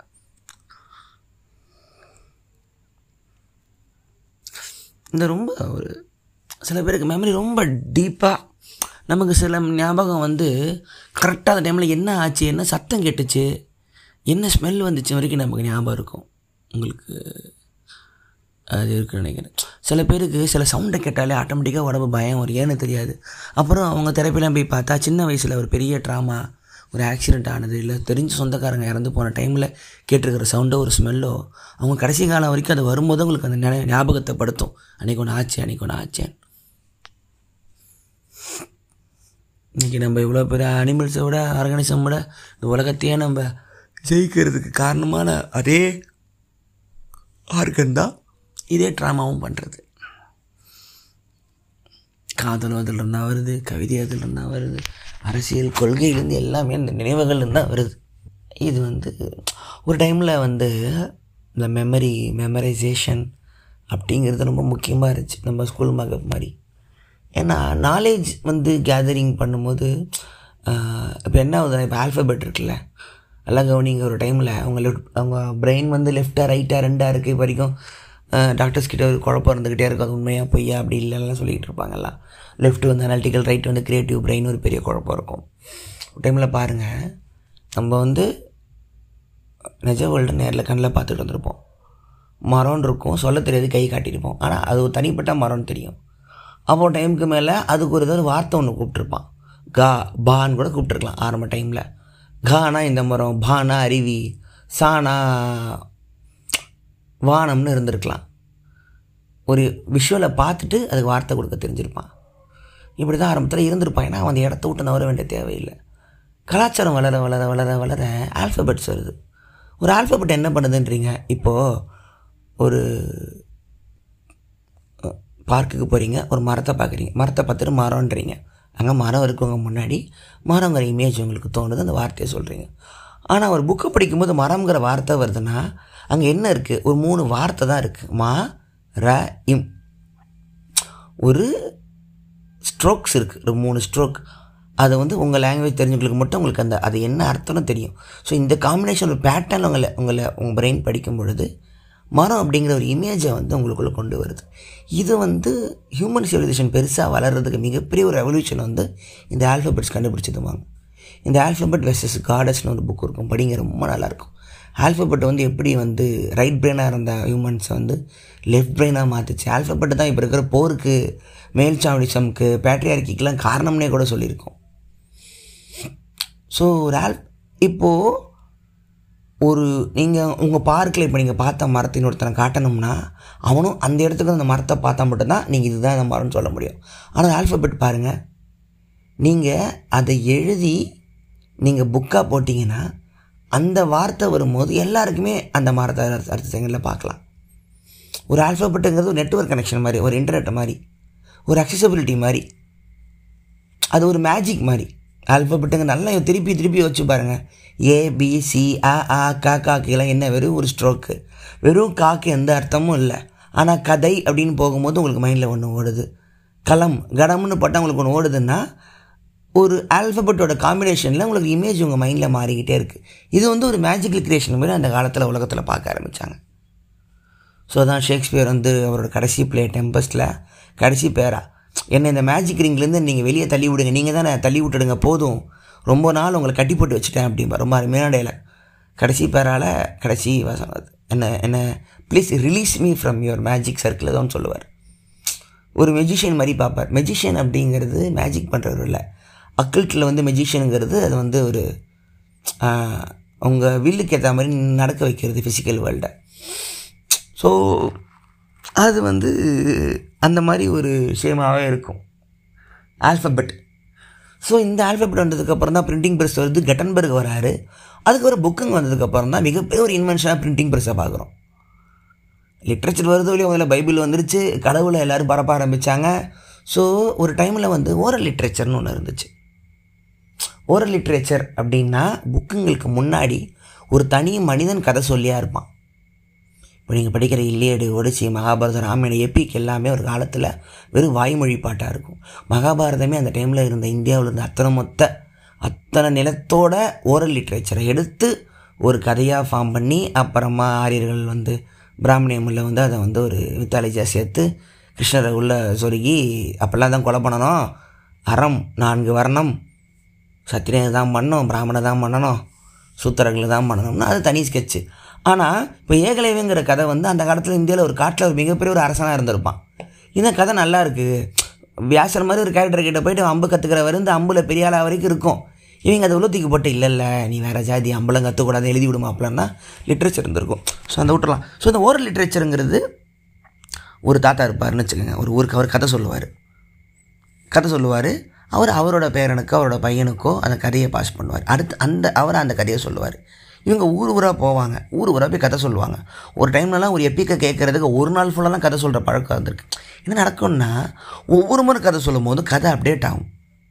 இந்த ரொம்ப ஒரு சில பேருக்கு மெமரி ரொம்ப டீப்பாக, நமக்கு சில ஞாபகம் வந்து கரெக்டாக அந்த டைமில் என்ன ஆச்சு, என்ன சத்தம் கேட்டுச்சு, என்ன ஸ்மெல் வந்துச்சு வரைக்கும் நமக்கு ஞாபகம் இருக்கும். உங்களுக்கு அது இருக்குன்னு நினைக்கிறேன். சில பேருக்கு சில சவுண்டை கேட்டாலே ஆட்டோமேட்டிக்காக உடம்பு பயம் வரும், ஏன்னு தெரியாது. அப்புறம் அவங்க தெரப்பிலாம் போய் பார்த்தா சின்ன வயசில் ஒரு பெரிய ட்ராமா, ஒரு ஆக்சிடெண்ட் ஆனது, இல்லை தெரிஞ்ச சொந்தக்காரங்க இறந்து போன டைமில் கேட்டிருக்கிற சவுண்டோ ஒரு ஸ்மெல்லோ அவங்க கடைசி காலம் வரைக்கும் அது வரும்போது உங்களுக்கு அந்த நினை ஞாபகத்தை படுத்தும். அன்றைக்கி ஒன்று ஆச்சு, அன்றைக்கி ஒன்று ஆச்சேன். இன்றைக்கி நம்ம இவ்வளோ பெரிய அனிமல்ஸை விட, ஆர்கானிசம் விட இந்த உலகத்தையே நம்ம ஜெயிக்கிறதுக்கு காரணமான அதே ஆர்கன் தான் இதே ட்ராமாவும் பண்ணுறது. காதலும் அதில் இருந்தால் வருது, கவிதை அதில் இருந்தால் வருது, அரசியல் கொள்கையிலேருந்து எல்லாமே இந்த நினைவுகள்லேருந்து தான் வருது. இது வந்து ஒரு டைமில் வந்து இந்த மெமரி மெமரைசேஷன் அப்படிங்கிறது ரொம்ப முக்கியமாக இருந்துச்சு நம்ம ஸ்கூல் மேக்கப் மாதிரி. ஏன்னா நாலேஜ் வந்து கேதரிங் பண்ணும்போது இப்போ என்ன ஆகுது, இப்போ ஆல்ஃபபெட் இருக்குல்ல, எல்லாம் கவனிங்க. ஒரு டைமில் அவங்க லெஃப்ட் அவங்க பிரெயின் வந்து லெஃப்டாக ரைட்டாக ரெண்டாக இருக்குது. இப்போ வரைக்கும் டாக்டர்ஸ் கிட்டே ஒரு குழப்பம் இருந்துக்கிட்டே இருக்கும், அது உண்மையாக பொய்யா அப்படி இல்லைலாம் சொல்லிகிட்டு இருப்பாங்கல்ல. லெஃப்ட் வந்து அனாலிட்டிக்கல், ரைட் வந்து க்ரியேட்டிவ் பிரெயின், ஒரு பெரிய குழப்பம் இருக்கும். ஒரு டைமில் பாருங்கள், நம்ம வந்து நிஜ வேர்ல்டு நேரில் கண்ணில் பார்த்துட்டு வந்திருப்போம். மரம்னு இருக்கும், சொல்ல தெரியாது, கை காட்டியிருப்போம். ஆனால் அது ஒரு தனிப்பட்ட மரம்னு தெரியும். அப்போது டைமுக்கு மேலே அதுக்கு ஒரு ஏதாவது வார்த்தை ஒன்று கூப்பிட்ருப்பான். கா பான்னு கூட கூப்பிட்ருக்கலாம் ஆரம்ப டைமில். கானா இந்த மரம், பானா அருவி, சானா வானம்னு இருந்திருக்கலாம். ஒரு விஷுவலை பார்த்துட்டு அதுக்கு வார்த்தை கொடுக்க தெரிஞ்சிருப்பான். இப்படி தான் ஆரம்பத்தில் இருந்திருப்பான். ஏன்னா அந்த இடத்த விட்டு நவர வேண்டிய தேவையில்லை. கலாச்சாரம் வளர வளர வளர வளர ஆல்ஃபபெட்ஸ் வருது. ஒரு ஆல்ஃபபெட் என்ன பண்ணுதுன்றீங்க, இப்போது ஒரு பார்க்குக்கு போகிறீங்க, ஒரு மரத்தை பார்க்குறீங்க, மரத்தை பார்த்துட்டு மரம்ன்றீங்க. அங்கே மரம் இருக்குங்க முன்னாடி, மரங்கிற இமேஜ் உங்களுக்கு தோணுது, அந்த வார்த்தையை சொல்கிறீங்க. ஆனால் ஒரு புக்கை படிக்கும்போது மரம்ங்கிற வார்த்தை வருதுன்னா அங்கே என்ன இருக்குது, ஒரு மூணு வார்த்தை தான் இருக்குது. மா ர இம், ஒரு ஸ்ட்ரோக்ஸ் இருக்குது, ஒரு மூணு ஸ்ட்ரோக். அதை வந்து உங்கள் லாங்குவேஜ் தெரிஞ்சவங்களுக்கு மட்டும் உங்களுக்கு அந்த அது என்ன அர்த்தம்னு தெரியும். ஸோ இந்த காம்பினேஷன் ஒரு பேட்டர்ன் உங்களை உங்களை உங்கள் பிரெயின் படிக்கும் பொழுது மரம் அப்படிங்கிற ஒரு இமேஜை வந்து உங்களுக்குள்ளே கொண்டு வருது. இது வந்து ஹியூமன் சிவிலைசேஷன் பெருசாக வளர்கிறதுக்கு மிகப்பெரிய ஒரு ரெவல்யூஷன் வந்து இந்த ஆல்ஃபபெட்ஸ் கண்டுபிடிச்சதுவாங்க. இந்த ஆல்ஃபபெட் வெர்சஸ் காடஸ்னு ஒரு புக் இருக்கும், படிங்க, ரொம்ப நல்லாயிருக்கும். ஆல்ஃபபெட் வந்து எப்படி வந்து ரைட் பிரெயினாக இருந்த ஹியூமன்ஸை வந்து லெஃப்ட் பிரெயினாக மாற்றிச்சு. ஆல்ஃபபெட் தான் இப்போ இருக்கிற போருக்கு, மேல் சாவடிசம்க்கு, பேட்ரியார்க்கிக்கெலாம் காரணம்னே கூட சொல்லியிருக்கோம். ஸோ ஒரு ஆல் இப்போது ஒரு நீங்கள் உங்கள் பார்க்கில் இப்போ நீங்கள் பார்த்த மரத்தின் ஒருத்தனை காட்டணும்னா அவனும் அந்த இடத்துக்கு அந்த மரத்தை பார்த்தா மட்டும்தான் நீங்கள் இதுதான் இந்த மரம்னு சொல்ல முடியும். ஆனால் ஆல்ஃபபெட் பாருங்கள், நீங்கள் அதை எழுதி நீங்கள் புக்காக போட்டிங்கன்னா அந்த வார்த்தை வரும்போது எல்லாருக்குமே அந்த மரத்தை அடுத்த செகண்டில் பார்க்கலாம். ஒரு ஆல்ஃபபெட்டுங்கிறது ஒரு நெட்வொர்க் கனெக்ஷன் மாதிரி, ஒரு இன்டர்நெட் மாதிரி, ஒரு அக்சசபிலிட்டி மாதிரி, அது ஒரு மேஜிக் மாதிரி. ஆல்ஃபபெட்டுங்க நல்லா திருப்பி திருப்பி வச்சு பாருங்கள். ஏ பி சி அ ஆ கா காக்கெல்லாம் என்ன, வெறும் ஒரு ஸ்ட்ரோக்கு, வெறும் காக்கு எந்த அர்த்தமும் இல்லை. ஆனால் கதை அப்படின்னு போகும்போது உங்களுக்கு மைண்டில் ஒன்று ஓடுது. களம் கடம்னு போட்டால் உங்களுக்கு ஒன்று ஓடுதுன்னா ஒரு ஆல்ஃபபெட்டோட காம்பினேஷனில் உங்களுக்கு இமேஜ் உங்கள் மைண்டில் மாறிக்கிட்டே இருக்குது. இது வந்து ஒரு மேஜிக்கல் கிரியேஷன் மாதிரி அந்த காலத்தில் உலகத்தில் பார்க்க ஆரம்பித்தாங்க. ஸோ தான் ஷேக்ஸ்பியர் வந்து அவரோட கடைசி பிளே டெம்பஸ்டில் கடைசி பேரா, என்னை இந்த மேஜிக் ரிங்லேருந்து நீங்கள் வெளியே தள்ளி விடுங்க, நீங்கள் தானே தள்ளி விட்டுடுங்க, போதும், ரொம்ப நாள் உங்களை கட்டி போட்டு வச்சுட்டேன் அப்படின்பா. ரொம்ப அருமையான டைலாக். கடைசி பேரால் கடைசி வாசம் அது என்ன என்ன please release me from your magic circle தான் சொல்லுவார். ஒரு மெஜிஷியன் மாதிரி பார்ப்பார். மெஜிஷியன் அப்படிங்கிறது மேஜிக் பண்ணுறவர் இல்லை. அக்கல்ட்டில் வந்து மெஜிஷியனுங்கிறது அது வந்து ஒரு உங்கள் வில்லுக்கு ஏற்ற மாதிரி நடக்க வைக்கிறது ஃபிசிக்கல் வேர்ல்டை. ஸோ அது வந்து அந்த மாதிரி ஒரு விஷயமாகவே இருக்கும் ஆல்ஃபபெட். ஸோ இந்த ஆல்ஃபபெட் வந்ததுக்கப்புறம் தான் பிரிண்டிங் ப்ரெஸ் வருது, கட்டன்பர்க் வராரு. அதுக்கப்புறம் புக்குங்க வந்ததுக்கப்புறம் தான் மிகப்பெரிய ஒரு இன்வென்ஷனாக பிரிண்டிங் ப்ரெஸ்ஸை பார்க்குறோம். லிட்ரேச்சர் வருது இல்லையோ, முதல்ல பைபிள் வந்துருச்சு, கடவுளை எல்லோரும் பரப்ப ஆரம்பித்தாங்க. ஸோ ஒரு டைமில் வந்து ஓரல் லிட்ரேச்சர்னு ஒன்று இருந்துச்சு. ஓரல் லிட்ரேச்சர் அப்படின்னா புக்குங்களுக்கு முன்னாடி ஒரு தனி மனிதன் கதை சொல்லியாக இருப்பான். இப்போ நீங்கள் படிக்கிற Iliad, Odyssey, Mahabharatham, Ramayanam, epic எல்லாமே ஒரு காலத்தில் வெறும் வாய்மொழி பாட்டாக இருக்கும். மகாபாரதமே அந்த டைமில் இருந்த இந்தியாவில் இருந்த அத்தனை மொத்த அத்தனை நிலத்தோட ஓரல் லிட்ரேச்சரை எடுத்து ஒரு கதையாக ஃபார்ம் பண்ணி, அப்புறமா ஆரியர்கள் வந்து பிராமணியமில் வந்து அதை வந்து ஒரு மித்தாலஜியாக சேர்த்து கிருஷ்ணரை உள்ள சொருகி அப்போல்லாம் தான் கொலை பண்ணணும், அறம் நான்கு வர்ணம், சத்திரியனை தான் பண்ணணும், பிராமணனை தான் பண்ணணும், சூத்திரர்களை தான் பண்ணணும்னா அது தனி ஸ்கெட்சு. ஆனால் இப்போ ஏகலைவங்கிற கதை வந்து அந்த காலத்தில் இந்தியாவில் ஒரு காட்டில் ஒரு மிகப்பெரிய ஒரு அரசனாக இருந்திருப்பான். இந்த கதை நல்லா இருக்குது, வியாசர் மாதிரி ஒரு கேரக்டர் கிட்ட போய்ட்டு அம்பு கற்றுக்கிறவர் இந்த அம்புல பெரிய ஆளாக வரைக்கும் இருக்கும். இவங்க அதை உள்ள தூக்கி போட்டு இல்லை இல்லை நீ வேறு ஜாதி அம்பலம் கற்றுக்கூடாது எழுதி விடுமா அப்படின்னா லிட்ரேச்சர் இருந்திருக்கும். ஸோ அந்த விட்டுலாம். ஸோ இந்த ஓரல் லிட்ரேச்சருங்கிறது ஒரு தாத்தா இருப்பார்னு வச்சுக்கோங்க, ஒரு ஊருக்கு அவர் கதை சொல்லுவார் கதை சொல்லுவார் அவர் அவரோட பேரனுக்கோ அவரோட பையனுக்கோ அந்த கதையை பாஸ் பண்ணுவார். அடுத்து அந்த அவரை அந்த கதையை சொல்லுவார். இவங்க ஊர் ஊராக போவாங்க, ஊர் ஊராக போய் கதை சொல்லுவாங்க. ஒரு டைம்லலாம் ஒரு எப்பிக்கை கேட்குறதுக்கு ஒரு நாள் ஃபுல்லாலாம் கதை சொல்கிற பழக்கம் வந்திருக்கு. என்ன நடக்கும்னா ஒவ்வொரு முறை கதை சொல்லும் போது கதை அப்டேட் ஆகும்.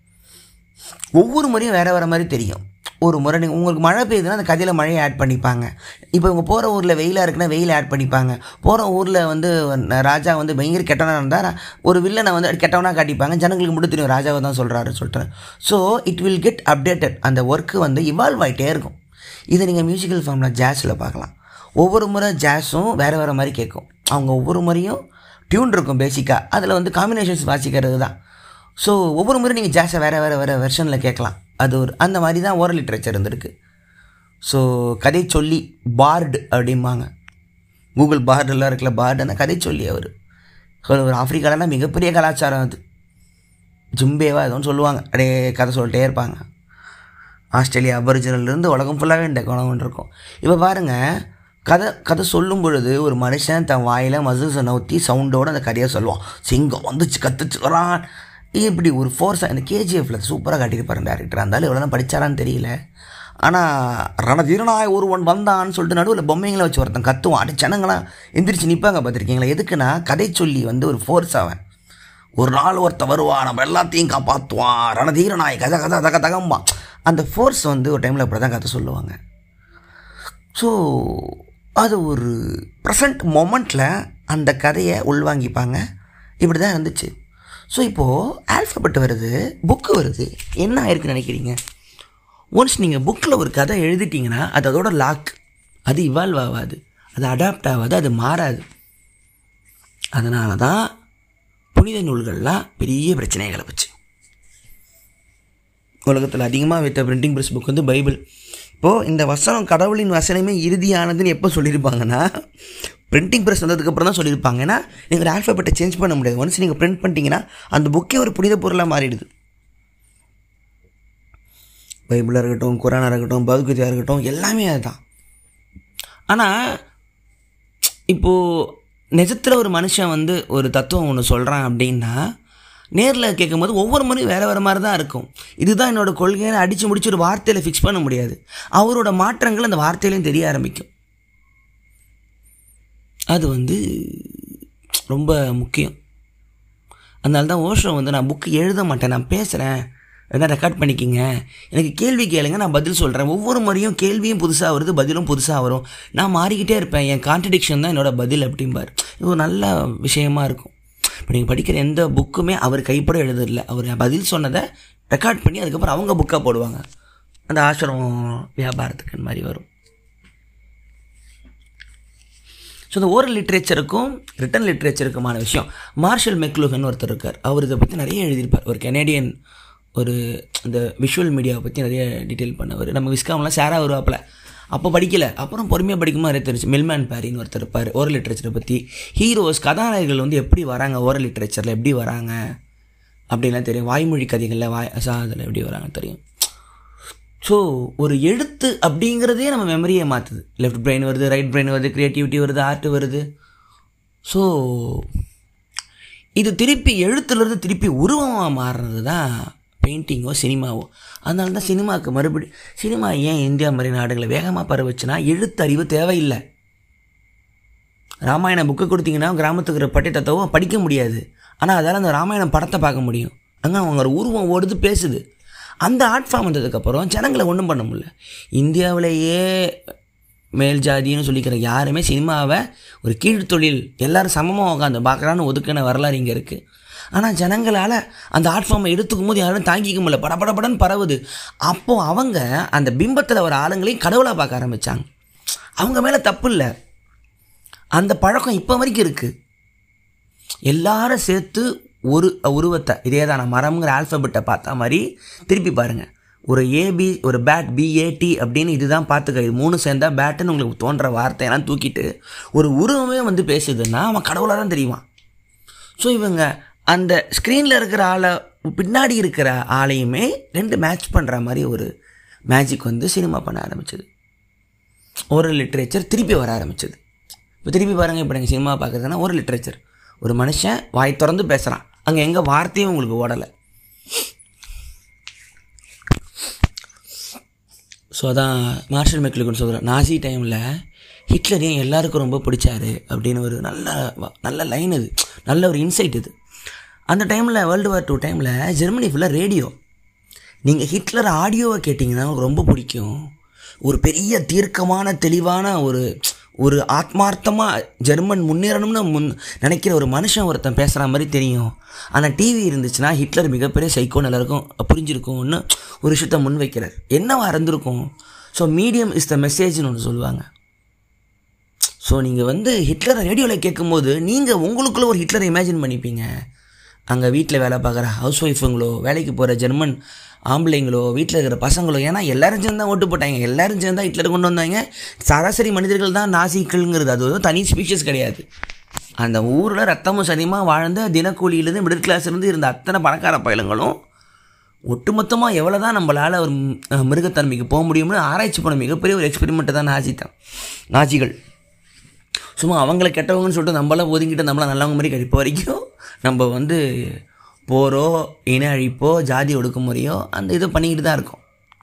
ஒவ்வொரு முறையும் வேறு வேறு மாதிரி தெரியும். ஒரு முறை நீங்கள் உங்களுக்கு மழை பெய்யுதுன்னா அந்த கதையில் மழையை ஆட் பண்ணிப்பாங்க. இப்போ இவங்க போகிற ஊரில் வெயிலாக இருக்குன்னா வெயில் ஆட் பண்ணிப்பாங்க. போகிற ஊரில் வந்து ராஜா வந்து பயங்கர கெட்டவனாக இருந்தால் ஒரு வில்லனை வந்து கெட்டவனாக காட்டிப்பாங்க. ஜனங்களுக்கு மட்டும் தெரியும் ராஜாவை தான் சொல்கிறாருன்னு சொல்லிட்டு. So it will get updated. அந்த ஒர்க்கு வந்து இவால்வ் ஆகிட்டே இருக்கும். இதை நீங்கள் மியூசிக்கல் ஃபார்மில் ஜாஸில் பார்க்கலாம். ஒவ்வொரு முறை ஜாஸும் வேறு வேறு மாதிரி கேட்கும். அவங்க ஒவ்வொரு முறையும் டியூன் இருக்கும் பேசிக்காக, அதில் வந்து காம்பினேஷன்ஸ் வாசிக்கிறது தான். ஸோ ஒவ்வொரு முறை நீங்கள் ஜாஸை வேறு வேறு வேறு வெர்ஷனில் கேட்கலாம். அது ஒரு அந்த மாதிரி தான் ஓரல் லிட்ரேச்சர் இருந்திருக்கு. ஸோ கதை சொல்லி பார்டு அப்படிம்பாங்க. கூகுள் பார்டெல்லாம் இருக்குல்ல, பார்டுன்னா கதை சொல்லி அவர். ஸோ ஒரு ஆஃப்ரிக்காலலாம் மிகப்பெரிய கலாச்சாரம் அது. ஜும்பேவா எதுவும் சொல்லுவாங்க, அப்படியே கதை சொல்லிட்டே இருப்பாங்க. ஆஸ்திரேலியா அபரிஜினல்லேருந்து உலகம் ஃபுல்லாகவே இந்த குணம் இருக்கும். இப்போ பாருங்கள், கதை கதை சொல்லும் பொழுது ஒரு மனுஷன் தன் வாயில் மசில்ஸை நவுத்தி சவுண்டோடு அந்த கதையை சொல்லுவான். சிங்கம் வந்துச்சு கற்றுச்சு வரான், இப்படி ஒரு ஃபோர்ஸாக. இந்த கேஜிஎஃப்பில் சூப்பராக காட்டியிருப்பாரு டேரக்டர். இருந்தாலும் எவ்வளோ படித்தாரான்னு தெரியல. ஆனால் ரணதீரனாய் ஒருவன் வந்தான்னு சொல்லிட்டு நடுவில் பொம்மைங்களை வச்சு ஒருத்தன் கத்துவான். அப்படி ஜனங்களாம் எந்திரிச்சு நிற்பாங்க பார்த்துருக்கீங்களா? எதுக்குன்னா கதை சொல்லி வந்து ஒரு ஃபோர்ஸ் அவன். ஒரு நாள் ஒருத்தன் வருவான், நம்ம எல்லாத்தையும் காப்பாற்றுவான், ரணதீரனாய் கதை கதை தக தகம்பான். அந்த ஃபோர்ஸ் வந்து ஒரு டைமில் அப்படி தான் கதை சொல்லுவாங்க. ஸோ அது ஒரு ப்ரெசண்ட் மொமெண்ட்டில் அந்த கதையை உள்வாங்கிப்பாங்க. இப்படி தான் இருந்துச்சு. ஸோ இப்போது ஆல்ஃபபெட் வருது, புக்கு வருது. என்ன ஆயிருக்குன்னு நினைக்கிறீங்க? ஒன்ஸ் நீங்கள் புக்கில் ஒரு கதை எழுதிட்டிங்கன்னா அது அதோட லாக், அது இவால்வ் ஆகாது, அது அடாப்ட் ஆகாது, அது மாறாது. அதனால தான் புனித நூல்கள்லாம் பெரிய பிரச்சனைகளை வச்சு உலகத்தில் அதிகமாக வைத்த பிரிண்டிங் ப்ரெஸ் புக் வந்து பைபிள். இப்போது இந்த வசனம் கடவுளின் வசனமே இறுதியானதுன்னு எப்போ சொல்லியிருப்பாங்கன்னா பிரிண்டிங் ப்ரெஸ் வந்ததுக்கப்புறம் தான் சொல்லியிருப்பாங்க. ஏன்னா நீங்கள் ஆல்ஃபபெட்டை சேஞ்ச் பண்ண முடியாது. ஒன்ஸ் நீங்கள் பிரிண்ட் பண்ணிட்டீங்கன்னா அந்த புக்கே ஒரு புனித பொருளாக மாறிடுது. பைபிளாக இருக்கட்டும், குரானாக இருக்கட்டும், பகவத்கீதையாக இருக்கட்டும், எல்லாமே அதுதான். ஆனால் இப்போது நிஜத்தில் ஒரு மனுஷன் வந்து ஒரு தத்துவம் ஒன்று சொல்கிறான் அப்படின்னா நேரில் கேட்கும்போது ஒவ்வொரு முறையும் வேறு வேறு மாதிரி தான் இருக்கும். இதுதான் என்னோடய கொள்கையை அடித்து முடிச்சு ஒரு வார்த்தையில் ஃபிக்ஸ் பண்ண முடியாது. அவரோட மாற்றங்கள் அந்த வார்த்தையிலையும் தெரிய ஆரம்பிக்கும். அது வந்து ரொம்ப முக்கியம். அதனால தான் ஓஷோ வந்து நான் புக்கு எழுத மாட்டேன், நான் பேசுகிறேன், எதாவது ரெக்கார்ட் பண்ணிக்கிங்க, எனக்கு கேள்வி கேளுங்க, நான் பதில் சொல்கிறேன். ஒவ்வொரு முறையும் கேள்வியும் புதுசாக வருது, பதிலும் புதுசாக வரும், நான் மாறிக்கிட்டே இருப்பேன், என் கான்ட்ரடிக்ஷன் தான் என்னோடய பதில் அப்படிம்பார். இது ஒரு நல்ல விஷயமா இருக்கும். இப்போ நீங்கள் படிக்கிற எந்த புக்குமே அவர் கைப்பட எழுதுறதில்ல, அவர் பதில் சொன்னதை ரெக்கார்ட் பண்ணி அதுக்கப்புறம் அவங்க புக்காக போடுவாங்க. அந்த ஆசிரமம் வியாபாரத்துக்கு மாதிரி வரும். ஸோ இந்த ஓரல் லிட்ரேச்சருக்கும் ரிட்டன் லிட்ரேச்சருக்குமான விஷயம் மார்ஷல் மெக்லூகன் ஒருத்தர் இருக்கார். அவர் இதை பற்றி நிறைய எழுதியிருப்பார். ஒரு கெனேடியன், ஒரு இந்த விஷுவல் மீடியாவை பற்றி நிறைய டீட்டெயில் பண்ணவர். நம்ம விஸ்காம்லாம் சேராக வருவாப்பில். அப்போ படிக்கலை. அப்புறம் பொறுமையாக படிக்கும்போது நிறைய தெரிஞ்சு. மில்மேன் பேரின்னு ஒருத்தர் இருப்பார் ஓரல் லிட்ரேச்சரை பற்றி. ஹீரோஸ் கதாநாயகர்கள் வந்து எப்படி வராங்க, ஓரல் லிட்ரேச்சரில் எப்படி வராங்க அப்படின்லாம் தெரியும். வாய்மொழி கதைகளில் வாய் அதில் எப்படி வராங்க தெரியும். ஸோ ஒரு எழுத்து அப்படிங்கிறதே நம்ம மெமரியை மாற்றுது. லெஃப்ட் பிரெயின் வருது, ரைட் பிரெயின் வருது, க்ரியேட்டிவிட்டி வருது, ஆர்ட் வருது. ஸோ இது திருப்பி எழுத்துலேருந்து திருப்பி உருவமாக மாறுறது தான் பெயிண்டிங்கோ சினிமாவோ. அதனால தான் சினிமாவுக்கு மறுபடி சினிமா ஏன் இந்தியா மாதிரி நாடுகளை வேகமாக பரவச்சுன்னா எழுத்தறிவு தேவையில்லை. ராமாயண புக்கு கொடுத்தீங்கன்னா கிராமத்துக்கு இருக்கிற பட்டி தத்துவம் படிக்க முடியாது. ஆனால் அதால் அந்த ராமாயணம் படத்தை பார்க்க முடியும். அங்கே அவங்க ஒரு உருவம் ஓடுது, பேசுது. அந்த ஆர்ட் ஃபார்ம் வந்ததுக்கப்புறம் ஜனங்களை ஒன்றும் பண்ண முடியல. இந்தியாவிலேயே மேல் ஜாதின்னு சொல்லிக்கிற யாருமே சினிமாவை ஒரு கீழ்த்தொழில் எல்லாரும் சமமாக உட்காந்து பார்க்குறான்னு ஒதுக்கின வரலாறு இங்கே இருக்குது. ஆனால் ஜனங்களால் அந்த ஆர்ட் ஃபார்மை எடுத்துக்கும் போது யாரும் தாங்கிக்க முடியல, படபடப்படன்னு பரவுது. அப்போது அவங்க அந்த பிம்பத்தில் வர ஆளுங்களையும் கடவுளாக பார்க்க ஆரம்பித்தாங்க. அவங்க மேலே தப்பு இல்லை, அந்த பழக்கம் இப்போ வரைக்கும் இருக்குது. எல்லாரும் சேர்த்து ஒரு உருவத்தை இதே தான் நான் மரம்ங்கிற ஆல்ஃபபெட்டை பார்த்தா மாதிரி திருப்பி பாருங்கள். ஒரு ஏபி ஒரு பேட் பிஏடி அப்படின்னு இதுதான் பார்த்துக்க, இது மூணு சேர்ந்தா பேட்டுன்னு உங்களுக்கு தோன்ற வார்த்தையெல்லாம் தூக்கிட்டு ஒரு உருவமே வந்து பேசுதுன்னா அவன் கடவுளாக தான் தெரியுமா. ஸோ இவங்க அந்த ஸ்க்ரீனில் இருக்கிற ஆளை பின்னாடி இருக்கிற ஆளையுமே ரெண்டு மேட்ச் பண்ணுற மாதிரி ஒரு மேஜிக் வந்து சினிமா பண்ண ஆரம்பிச்சது. ஓரல் லிட்ரேச்சர் திருப்பி வர ஆரம்பிச்சது. இப்போ திருப்பி பாருங்கள், இப்போ நீங்கள் சினிமா பார்க்குறதுன்னா ஓரல் லிட்ரேச்சர், ஒரு மனுஷன் வாய் திறந்து பேசுகிறான், அங்கே எங்கே வார்த்தையும் உங்களுக்கு ஓடலை. ஸோ அதான் மார்ஷல் மெக்லுகன் சொல்கிறார், நாசி டைமில் ஹிட்லர் ஏன் எல்லாருக்கும் ரொம்ப பிடிச்சாரு அப்படின்னு ஒரு நல்ல நல்ல லைன். இது நல்ல ஒரு இன்சைட். இது அந்த டைமில் வேர்ல்டு வார் டூ டைமில் ஜெர்மனி ஃபுல்லாக ரேடியோ. நீங்கள் ஹிட்லர் ஆடியோவை கேட்டிங்கன்னா உங்களுக்கு ரொம்ப பிடிக்கும். ஒரு பெரிய தீர்க்கமான தெளிவான ஒரு ஒரு ஆத்மார்த்தமாக ஜெர்மன் முன்னேறணும்னு முன் நினைக்கிற ஒரு மனுஷன் ஒருத்தன் பேசுகிற மாதிரி தெரியும். ஆனால் டிவி இருந்துச்சுன்னா ஹிட்லர் மிகப்பெரிய சைக்கோன்னு எல்லாருக்கும் புரிஞ்சிருக்கும்னு ஒரு விஷயத்தை முன் வைக்கிறார். என்னவா இருந்திருக்கும்? ஸோ மீடியம் இஸ் த மெசேஜ்னு ஒன்று சொல்லுவாங்க. ஸோ நீங்கள் வந்து ஹிட்லரை ரேடியோவில் கேட்கும்போது நீங்கள் உங்களுக்குள்ளே ஒரு ஹிட்லரை இமேஜின் பண்ணிப்பீங்க. அங்கே வீட்டில் வேலை பார்க்குற ஹவுஸ் ஒய்ஃபுங்களோ, வேலைக்கு போகிற ஜெர்மன் ஆம்பளைங்களோ, வீட்டில் இருக்கிற பசங்களோ, ஏன்னா எல்லோரும் சேர்ந்து தான் ஓட்டு போட்டாங்க, எல்லோரும் சேர்ந்து தான் ஹிட்லர் கொண்டு வந்தாங்க. சராசரி மனிதர்கள் தான் நாசிக்கள்ங்கிறது அது தனி ஸ்பீஷஸ் கிடையாது. அந்த ஊரில் ரத்தமும் சனியமாக வாழ்ந்த தினக்கூலியிலேருந்து மிடில் கிளாஸ்லேருந்து இருந்த அத்தனை பணக்கார பயலுங்களும் ஒட்டுமொத்தமாக எவ்வளோ தான் நம்மளால் ஒரு மிருகத்தன்மைக்கு போக முடியும்னு ஆராய்ச்சி பண்ண மிகப்பெரிய ஒரு எக்ஸ்பெரிமெண்ட்டை தான் நாசி தான் நாசிகள். சும்மா அவங்கள கெட்டவங்கன்னு சொல்லிட்டு நம்மளாம் ஒதுங்கிட்டு நம்மளாம் நல்லவங்க மாதிரி கழிப்ப வரைக்கும் நம்ம வந்து போரோ இன அழிப்போ ஜாதி ஒடுக்குமுறையோ அந்த இதை பண்ணிக்கிட்டு தான் இருக்கோம்.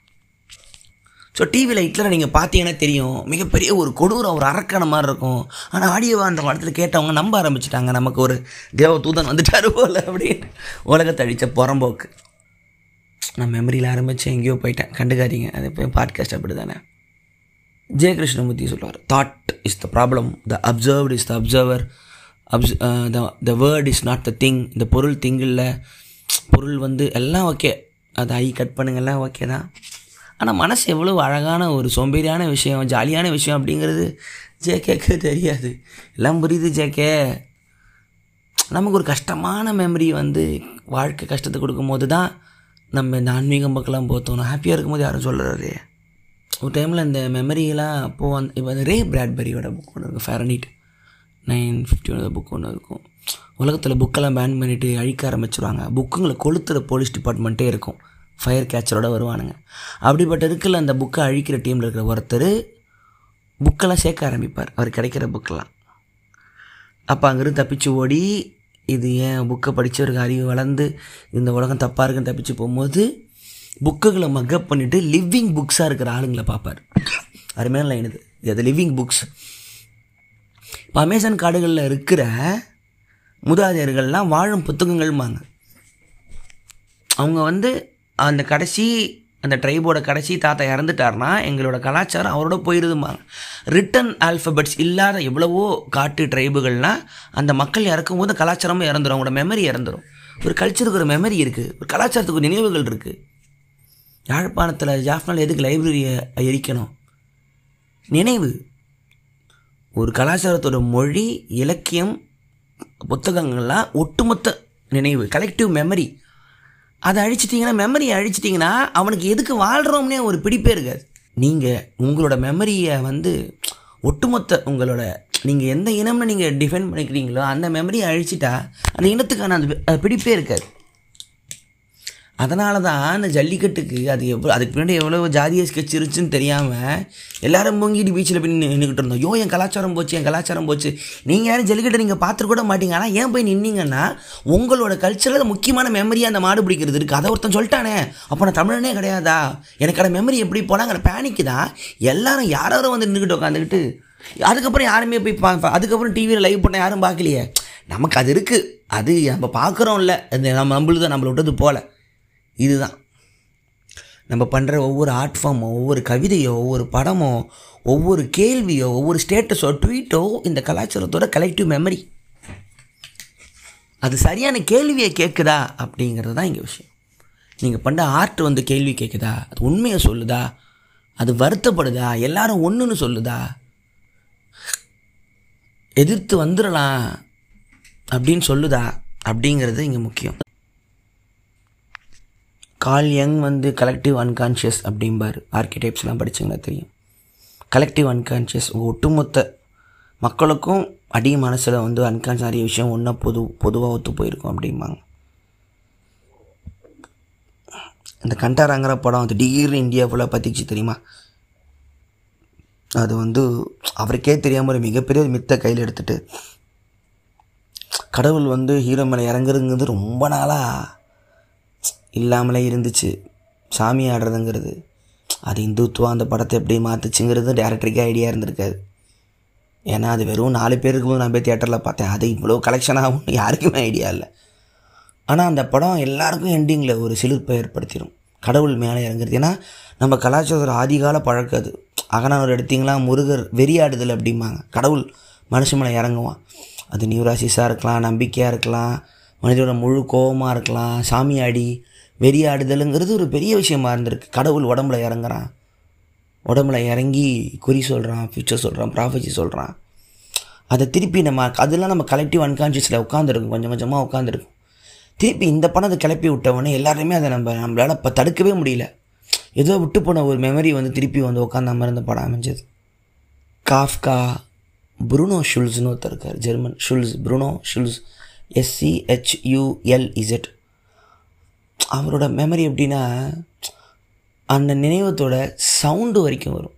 ஸோ டிவியில் ஹிட்லரை நீங்கள் பார்த்தீங்கன்னா தெரியும், மிகப்பெரிய ஒரு கொடூரம், ஒரு அரக்கணை மாதிரி இருக்கும். ஆனால் ஆடியோவான்ற இடத்துல கேட்டவங்க நம்ப ஆரம்பிச்சிட்டாங்க, நமக்கு ஒரு தேவ தூதன் வந்துட்டாரு போல் அப்படின்னு. உலகத்தை அழித்த புறம்போக்கு. நான் மெமரியில் ஆரம்பித்து எங்கேயோ போயிட்டேன், கண்டுக்காதீங்க. அது போய் பாட்காஸ்ட் அப்படி தானே. ஜெய கிருஷ்ணமூர்த்தி சொல்லுவார், thought is the problem, the observed is the observer, அப்ஸ் the the word is not the thing. இந்த பொருள் திங் இல்லை, பொருள் வந்து எல்லாம் ஓகே, அது ஐ கட் பண்ணுங்கெல்லாம் ஓகே தான். ஆனால் மனசு எவ்வளோ அழகான ஒரு சோம்பேறியான விஷயம், ஜாலியான விஷயம் அப்படிங்கிறது ஜேகேக்கு தெரியாது. எல்லாம் புரியுது ஜேகே. நமக்கு ஒரு கஷ்டமான மெமரி வந்து வாழ்க்கை கஷ்டத்தை கொடுக்கும் போது தான் நம்ம இந்த ஆன்மீகம் பக்கம்லாம் போத்தோணும். ஹாப்பியாக இருக்கும்போது யாரும் சொல்கிறாரு. ஒரு டைமில் இந்த மெமரியெல்லாம் அப்போது வந்து இப்போ ரே பிராட்பெரியோட புக் ஒன்று இருக்கும், ஃபேரனைட் நைன் ஃபிஃப்டி ஒன்று புக் ஒன்று இருக்கும். உலகத்தில் புக்கெல்லாம் பேன் பண்ணிவிட்டு அழிக்க ஆரம்பிச்சிருவாங்க. புக்குங்களை கொளுத்துற போலீஸ் டிபார்ட்மெண்ட்டே இருக்கும், ஃபயர் கேச்சரோட வருவானுங்க. அப்படிப்பட்ட இருக்குல்ல அந்த புக்கை அழிக்கிற டீமில் இருக்கிற ஒருத்தர் புக்கெல்லாம் சேர்க்க ஆரம்பிப்பார், அவர் கிடைக்கிற புக்கெல்லாம். அப்போ அங்கேருந்து தப்பிச்சு ஓடி இது ஏன் புக்கை படித்தவருக்கு அறிவு வளர்ந்து இந்த உலகம் தப்பாக இருக்குன்னு தப்பிச்சு போகும்போது புக்குகளை மக்கப் பண்ணிவிட்டு லிவிங் புக்ஸாக இருக்கிற ஆளுங்களை பார்ப்பார். அருமையான லைன் இது, அது லிவிங் புக்ஸ். இப்போ அமேசான் காடுகளில் இருக்கிற மூதாதையர்கள்லாம் வாழும் புத்தகங்கள்மாங்க. அவங்க வந்து அந்த கடைசி அந்த ட்ரைபோட கடைசி தாத்தா இறந்துட்டார்னா எங்களோட கலாச்சாரம் அவரோட போயிடுதுமாங்க. ரிட்டன் ஆல்ஃபபெட்ஸ் இல்லாத எவ்வளவோ காட்டு ட்ரைபுகள்னால் அந்த மக்கள் இறக்கும் போது கலாச்சாரமும் இறந்துடும், அவங்களோட மெமரி இறந்துடும். ஒரு கல்ச்சருக்கு ஒரு மெமரி இருக்குது, ஒரு கலாச்சாரத்துக்கு ஒரு நினைவுகள் இருக்குது. யாழ்ப்பாணத்தில் ஜாஃப்னால் எதுக்கு லைப்ரரியை எரிக்கணும்? நினைவு. ஒரு கலாச்சாரத்தோட மொழி, இலக்கியம், புத்தகங்கள்லாம் ஒட்டுமொத்த நினைவு, கலெக்டிவ் மெமரி. அதை அழிச்சிட்டிங்கன்னா, மெமரியை அழிச்சிட்டிங்கன்னா அவனுக்கு எதுக்கு வாழ்கிறோம்னே ஒரு பிடிப்பே இருக்காது. நீங்கள் உங்களோட மெமரியை வந்து ஒட்டுமொத்த உங்களோட நீங்கள் எந்த இனம்னு நீங்கள் டிஃபைன் பண்ணிக்கிறீங்களோ அந்த மெமரியை அழிச்சிட்டா அந்த இனத்துக்கான அந்த பிடிப்பே இருக்காது. அதனால தான் அந்த ஜல்லிக்கட்டுக்கு அது எவ்வளோ அதுக்கு பின்னாடி எவ்வளோ ஜாதிய ஸ்கெட்ச் இருந்துச்சுன்னு தெரியாமல் எல்லோரும் பொங்கிட்டு பீச்சில் போய் நின்றுக்கிட்டு இருந்தோம். யோ என் கலாச்சாரம் போச்சு என் கலாச்சாரம் போச்சு. நீங்கள் யாரும் ஜல்லிக்கட்டை நீங்கள் பார்த்துட்டு கூட மாட்டீங்க. ஆனால் ஏன் போய் நின்னீங்கன்னா உங்களோட கல்ச்சரில் முக்கியமான மெமரியாக அந்த மாடு பிடிக்கிறது இருக்குது. அதை ஒருத்தன் சொல்லிட்டானே அப்போ நான் தமிழனே கிடையாதா, எனக்கான மெமரி எப்படி போனாங்கிற பேனிக்கு தான் எல்லாரும் யாரோ வந்து நின்றுக்கிட்டு உட்காந்துக்கிட்டு அதுக்கப்புறம் யாருமே போய் பா அதுக்கப்புறம் டிவியில் லைவ் பண்ண யாரும் பார்க்கலையே. நமக்கு அது இருக்குது, அது நம்ம பார்க்குறோம்ல, அது நம்ம நம்மளுது நம்மளை விட்டது போல். இதுதான் நம்ம பண்ணுற ஒவ்வொரு ஆர்ட் ஃபார்மோ, ஒவ்வொரு கவிதையோ, ஒவ்வொரு படமோ, ஒவ்வொரு கேள்வியோ, ஒவ்வொரு ஸ்டேட்டஸோ, ட்வீட்டோ இந்த கலாச்சாரத்தோட கலெக்டிவ் மெமரி. அது சரியான கேள்வியை கேட்குதா அப்படிங்கிறது தான் இங்கே விஷயம். நீங்கள் பண்ணுற ஆர்ட் வந்து கேள்வி கேட்குதா, அது உண்மையை சொல்லுதா, அது வருத்தப்படுதா, எல்லாரும் ஒன்றுன்னு சொல்லுதா, எதிர்த்து வந்துடலாம் அப்படின்னு சொல்லுதா அப்படிங்கிறது இங்கே முக்கியம். கார்ல் யங் வந்து கலெக்டிவ் அன்கான்ஷியஸ் அப்படிம்பார். ஆர்கிடைப்ஸ்லாம் படிச்சிங்கன்னா தெரியும். கலெக்டிவ் அன்கான்ஷியஸ் ஒட்டுமொத்த மக்களுக்கும் அடி மனசில் வந்து அன்கான்ஷியஸ் நிறைய விஷயம் ஒன்றா பொது பொதுவாக ஒத்து போயிருக்கும் அப்படிம்பாங்க. இந்த கண்டாராங்கிற படம் அது திடீர்னு இந்தியா ஃபுல்லாக பற்றிச்சு தெரியுமா. அது வந்து அவருக்கே தெரியாமல் ஒரு மிகப்பெரிய மித்தை கையில் எடுத்துகிட்டு கடவுள் வந்து ஹீரோ மேலே இறங்குறதுங்கிறது ரொம்ப நாளாக இல்லாமலே இருந்துச்சு. சாமி ஆடுறதுங்கிறது அது இந்துத்துவம் அந்த படத்தை எப்படி மாற்றுச்சுங்கிறது டேரக்டருக்கே ஐடியா இருந்திருக்காது. ஏன்னா அது வெறும் நாலு பேர் இருக்கும்போது நான் போய் தியேட்டரில் பார்த்தேன். அது இவ்வளோ கலெக்ஷன் ஆகும் யாருக்குமே ஐடியா இல்லை. ஆனால் அந்த படம் எல்லாருக்கும் எண்டிங்கில் ஒரு சிலிர்ப்பை ஏற்படுத்திடும் கடவுள் மேலே இறங்குறது. ஏன்னா நம்ம கலாச்சாரத்தோட ஆதிகால பழக்கம் அது. அகனானூர் எடுத்திங்களா முருகர் வெறியாடுதல் அப்படிம்பாங்க. கடவுள் மனுஷன் மேலே இறங்குவான். அது நியூராசிஸாக இருக்கலாம், நம்பிக்கையாக இருக்கலாம், மனிதனோட முழு கோபமாக இருக்கலாம். சாமியாடி வெறியாடுதலுங்கிறது ஒரு பெரிய விஷயமா இருந்திருக்கு. கடவுள் உடம்புல இறங்குறான், உடம்புல இறங்கி குறி சொல்கிறான், ஃபியூச்சர் சொல்கிறான், ப்ராஃபஸி சொல்கிறான். அதை திருப்பி நம்ம அதெல்லாம் நம்ம கலெக்டிவ் அன்கான்ஷியஸில் உட்காந்துருக்கும், கொஞ்சம் கொஞ்சமாக உட்காந்துருக்கும். திருப்பி இந்த பணத்தை கிளப்பி விட்டவொடனே எல்லாருமே அதை நம்ம நம்மளால் இப்போ தடுக்கவே முடியல. ஏதோ விட்டு போன ஒரு மெமரி வந்து திருப்பி வந்து உட்காந்து அமர்ந்த படம் அமைஞ்சது. காஃப்கா, ப்ரூனோ ஷுல்ஸ்னு ஒருத்தர் இருக்கார், ஜெர்மன். ஷுல்ஸ், ப்ரூனோ ஷுல்ஸ், எஸ்சிஹெச்யூஎல்இசெட். அவரோட மெமரி எப்படின்னா அந்த நினைவத்தோட சவுண்டு வரைக்கும் வரும்.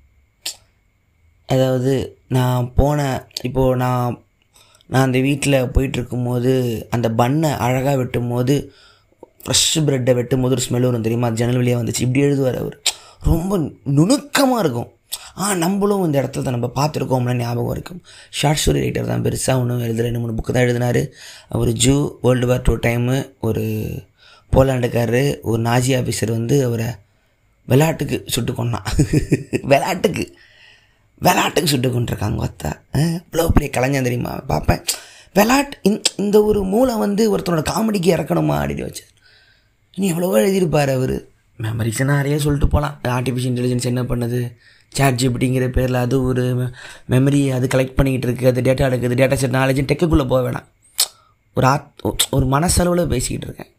அதாவது நான் போன இப்போது நான் நான் அந்த வீட்டில் போயிட்டுருக்கும்போது அந்த பன்னை அழகாக வெட்டும் போது ஃப்ரெஷ் ப்ரெட்டை வெட்டும் போது ஒரு ஸ்மெல் வரும் தெரியுமா, அது ஜன்னல் வழியாக வந்துச்சு. இப்படி எழுதுவார் அவர். ரொம்ப நுணுக்கமாக இருக்கும். ஆ நம்மளும் இந்த இடத்துல தான் நம்ம பார்த்துருக்கோம்னா ஞாபகம் இருக்கும். ஷார்ட் ஸ்டோரி ரைட்டர் தான், பெருசாக ஒன்றும் எழுத ரெண்டு மூணு புக்கு தான் எழுதினார். அவர் Jew, world war two time, ஒரு போலாண்டுக்காரரு, ஒரு நாஜி ஆஃபீஸர் வந்து அவரை விளையாட்டுக்கு சுட்டு கொண்டான். விளையாட்டுக்கு விளையாட்டுக்கு சுட்டு கொண்டிருக்காங்க. ஒத்தா இவ்வளோ பெரிய கலைஞன் தெரியுமா. பார்ப்பேன் விளையாட்டு இந்த ஒரு மூளை வந்து ஒருத்தனோட காமெடிக்கு இறக்கணுமா அப்படின்னு வச்சு நீ எவ்வளவோ எழுதியிருப்பார் அவர். மெமரிஸ் நிறைய சொல்லிட்டு போகலாம். ஆர்டிஃபிஷியல் இன்டெலிஜென்ஸ் என்ன பண்ணுது, சாட் ஜிபிடிங்கிற பேரில் அது ஒரு மெமரி அது கலெக்ட் பண்ணிக்கிட்டு இருக்குது, அது டேட்டா எடுக்குது, டேட்டா செட் நாலேஜ். டெக்குக்குள்ளே போக வேணாம், ஒரு ஆத் ஒரு மனசளவில் பேசிக்கிட்டு இருக்கேன்.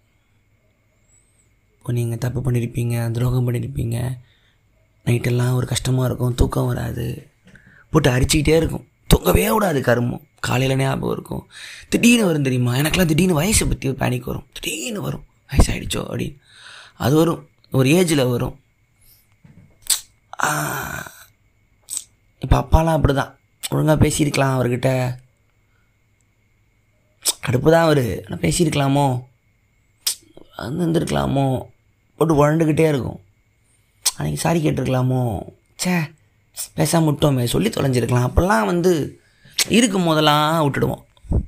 இப்போ நீங்கள் தப்பு பண்ணியிருப்பீங்க, துரோகம் பண்ணியிருப்பீங்க, நைட்டெல்லாம் ஒரு கஷ்டமாக இருக்கும், தூக்கம் வராது, போட்டு அரிச்சிக்கிட்டே இருக்கும், தூங்கவே விடாது கருமம். காலையில் ஞாபகம் இருக்கும், திடீர்னு வரும் தெரியுமா. எனக்கெல்லாம் திடீர்னு வயசை பற்றி ஒரு பேனிக் வரும், திடீர்னு வரும் வயசாகிடுச்சோ அப்படின்னு. அது வரும், ஒரு ஏஜில் வரும். இப்போ அப்பாலாம் அப்படி தான், ஒழுங்காக பேசியிருக்கலாம் அவர்கிட்ட, கடுப்பு தான் அவர், ஆனால் பேசியிருக்கலாமோ, வந்து இருந்திருக்கலாமோ, போட்டு உழண்டுக்கிட்டே இருக்கும். அன்றைக்கி சாரி கேட்டிருக்கலாமோ, சே பேசாமல் விட்டோமே, சொல்லி தொலைஞ்சிருக்கலாம். அப்போல்லாம் வந்து இருக்கும் போதெல்லாம் விட்டுடுவோம்.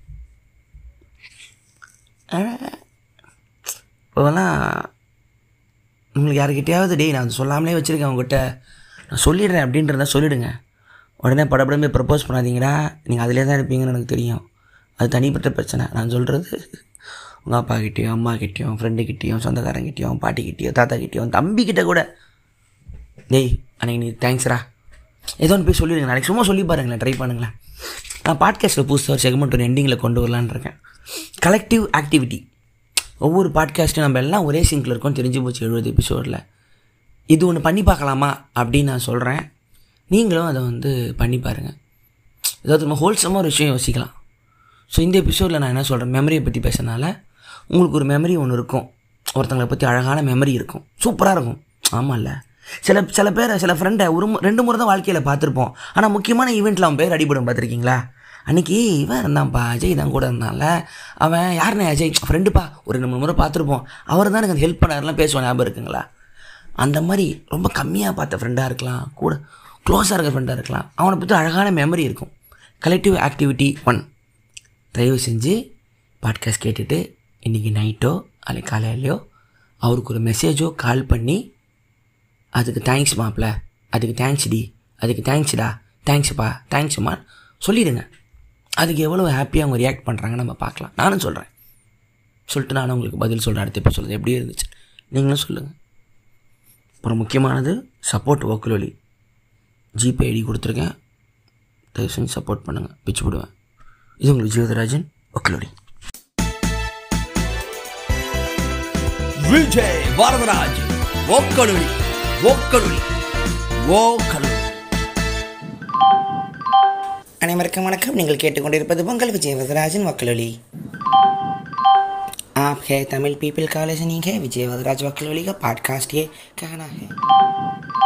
இப்போலாம் உங்களுக்கு யாருக்கிட்டையாவது டேய் நான் சொல்லாமலே வச்சுருக்கேன் அவங்ககிட்ட, நான் சொல்லிடுறேன் அப்படின்றத சொல்லிவிடுங்க. உடனே படப்படமே ப்ரப்போஸ் பண்ணாதீங்கடா, நீங்கள் அதிலே தான் இருப்பீங்கன்னு எனக்கு தெரியும், அது தனிப்பட்ட பிரச்சனை. நான் சொல்கிறது உங்கள் அப்பாக்கிட்டேயும் அம்மாக்கிட்டேயும் ஃப்ரெண்டுக்கிட்டேயும் சொந்தக்காரங்கிட்டேயும் பாட்டிக்கிட்டேயும் தாத்தாக்கிட்டேயும் தம்பிக்கிட்ட கூட, டேய் அன்றைக்கி நீ தேங்க்ஸ்ரா ஏதோ ஒன்று போய் சொல்லிடுங்க. நாளைக்கு சும்மா சொல்லி பாருங்களேன், ட்ரை பண்ணுங்களேன். நான் பாட்காஸ்ட்டில் புதுசாக ஒரு செக்மெண்ட் ஒரு எண்டிங்கில் கொண்டு வரலான்னு இருக்கேன். Collective activity. ஒவ்வொரு பாட்காஸ்ட்டும் நம்ம எல்லாம் ஒரே சிங்கில் இருக்கோம் தெரிஞ்சு போச்சு. எழுபது எபிசோடில் இது ஒன்று பண்ணி பார்க்கலாமா அப்படின்னு நான் சொல்கிறேன். நீங்களும் அதை வந்து பண்ணி பாருங்கள். ஏதாவது நம்ம ஹோல்சமாக ஒரு விஷயம் யோசிக்கலாம். ஸோ இந்த எபிசோடில் நான் என்ன சொல்கிறேன், மெமரியை பற்றி பேசுறதுனால உங்களுக்கு ஒரு மெமரி ஒன்று இருக்கும், ஒருத்தங்களை பற்றி அழகான மெமரி இருக்கும், சூப்பராக இருக்கும். ஆமாம் இல்லை, சில சில பேர் சில ஃப்ரெண்டை ஒரு ரெண்டு முறை தான் வாழ்க்கையில் பார்த்துருப்போம். ஆனால் முக்கியமான ஈவெண்ட்டில் அவன் பேர் அடிபடும், பார்த்துருக்கீங்களா? அன்றைக்கி இவன் இருந்தான்ப்பா, அஜய் தான் கூட இருந்தான்ல, அவன் யாருண்ணே அஜய் ஃப்ரெண்டுப்பா, ஒரு ரெண்டு மூணு முறை பார்த்துருப்போம், அவர் தான் எனக்கு அந்த ஹெல்ப் பண்ணாருலாம் பேசுவான், ஞாபகம் இருக்குங்களா? அந்த மாதிரி ரொம்ப கம்மியாக பார்த்த ஃப்ரெண்டாக இருக்கலாம், கூட க்ளோஸாக இருக்கிற ஃப்ரெண்டாக இருக்கலாம், அவனை பற்றி அழகான மெமரி இருக்கும். கலெக்டிவ் ஆக்டிவிட்டி ஒன், தயவு செஞ்சு பாட்காஸ்ட் கேட்டுட்டு இன்றைக்கி நைட்டோ அல்லது காலையிலையோ அவருக்கு ஒரு மெசேஜோ கால் பண்ணி அதுக்கு தேங்க்ஸ் மாப்பிள்ள, அதுக்கு தேங்க்ஸ் டி, அதுக்கு தேங்க்ஸ்டா, தேங்க்ஸ்ப்பா, தேங்க்ஸ்மா சொல்லிடுங்க. அதுக்கு எவ்வளோ ஹாப்பியாக அவங்க ரியாக்ட் பண்ணுறாங்கன்னு நம்ம பார்க்கலாம். நானும் சொல்கிறேன், சொல்லிட்டு நானும் உங்களுக்கு பதில் சொல்கிறேன். அடுத்த இப்போ சொல்கிறது எப்படி இருந்துச்சு நீங்களும் சொல்லுங்கள். அப்புறம் முக்கியமானது சப்போர்ட் ஓக்கலொலி, ஜிபே ஐடி கொடுத்துருக்கேன், தயவு செஞ்சு சப்போர்ட் பண்ணுங்கள், பிச்சு விடுவேன். இது உங்களுக்கு ஜீவதராஜன் ஓக்கலொலி. விஜய் வரதராஜ் ஓக்கலொலி ஓக்கலொலி ஓக்கலொலி. அனைவருக்கும் வணக்கம். நீங்கள் கேட்டுக்கொண்டிருப்பது உங்கள் விஜய் வரதராஜன் वकलोली. आप है तमिल पीपल कॉलेज नहीं है, विजय वरदराज वकलोली का पॉडकास्ट ये कहना है.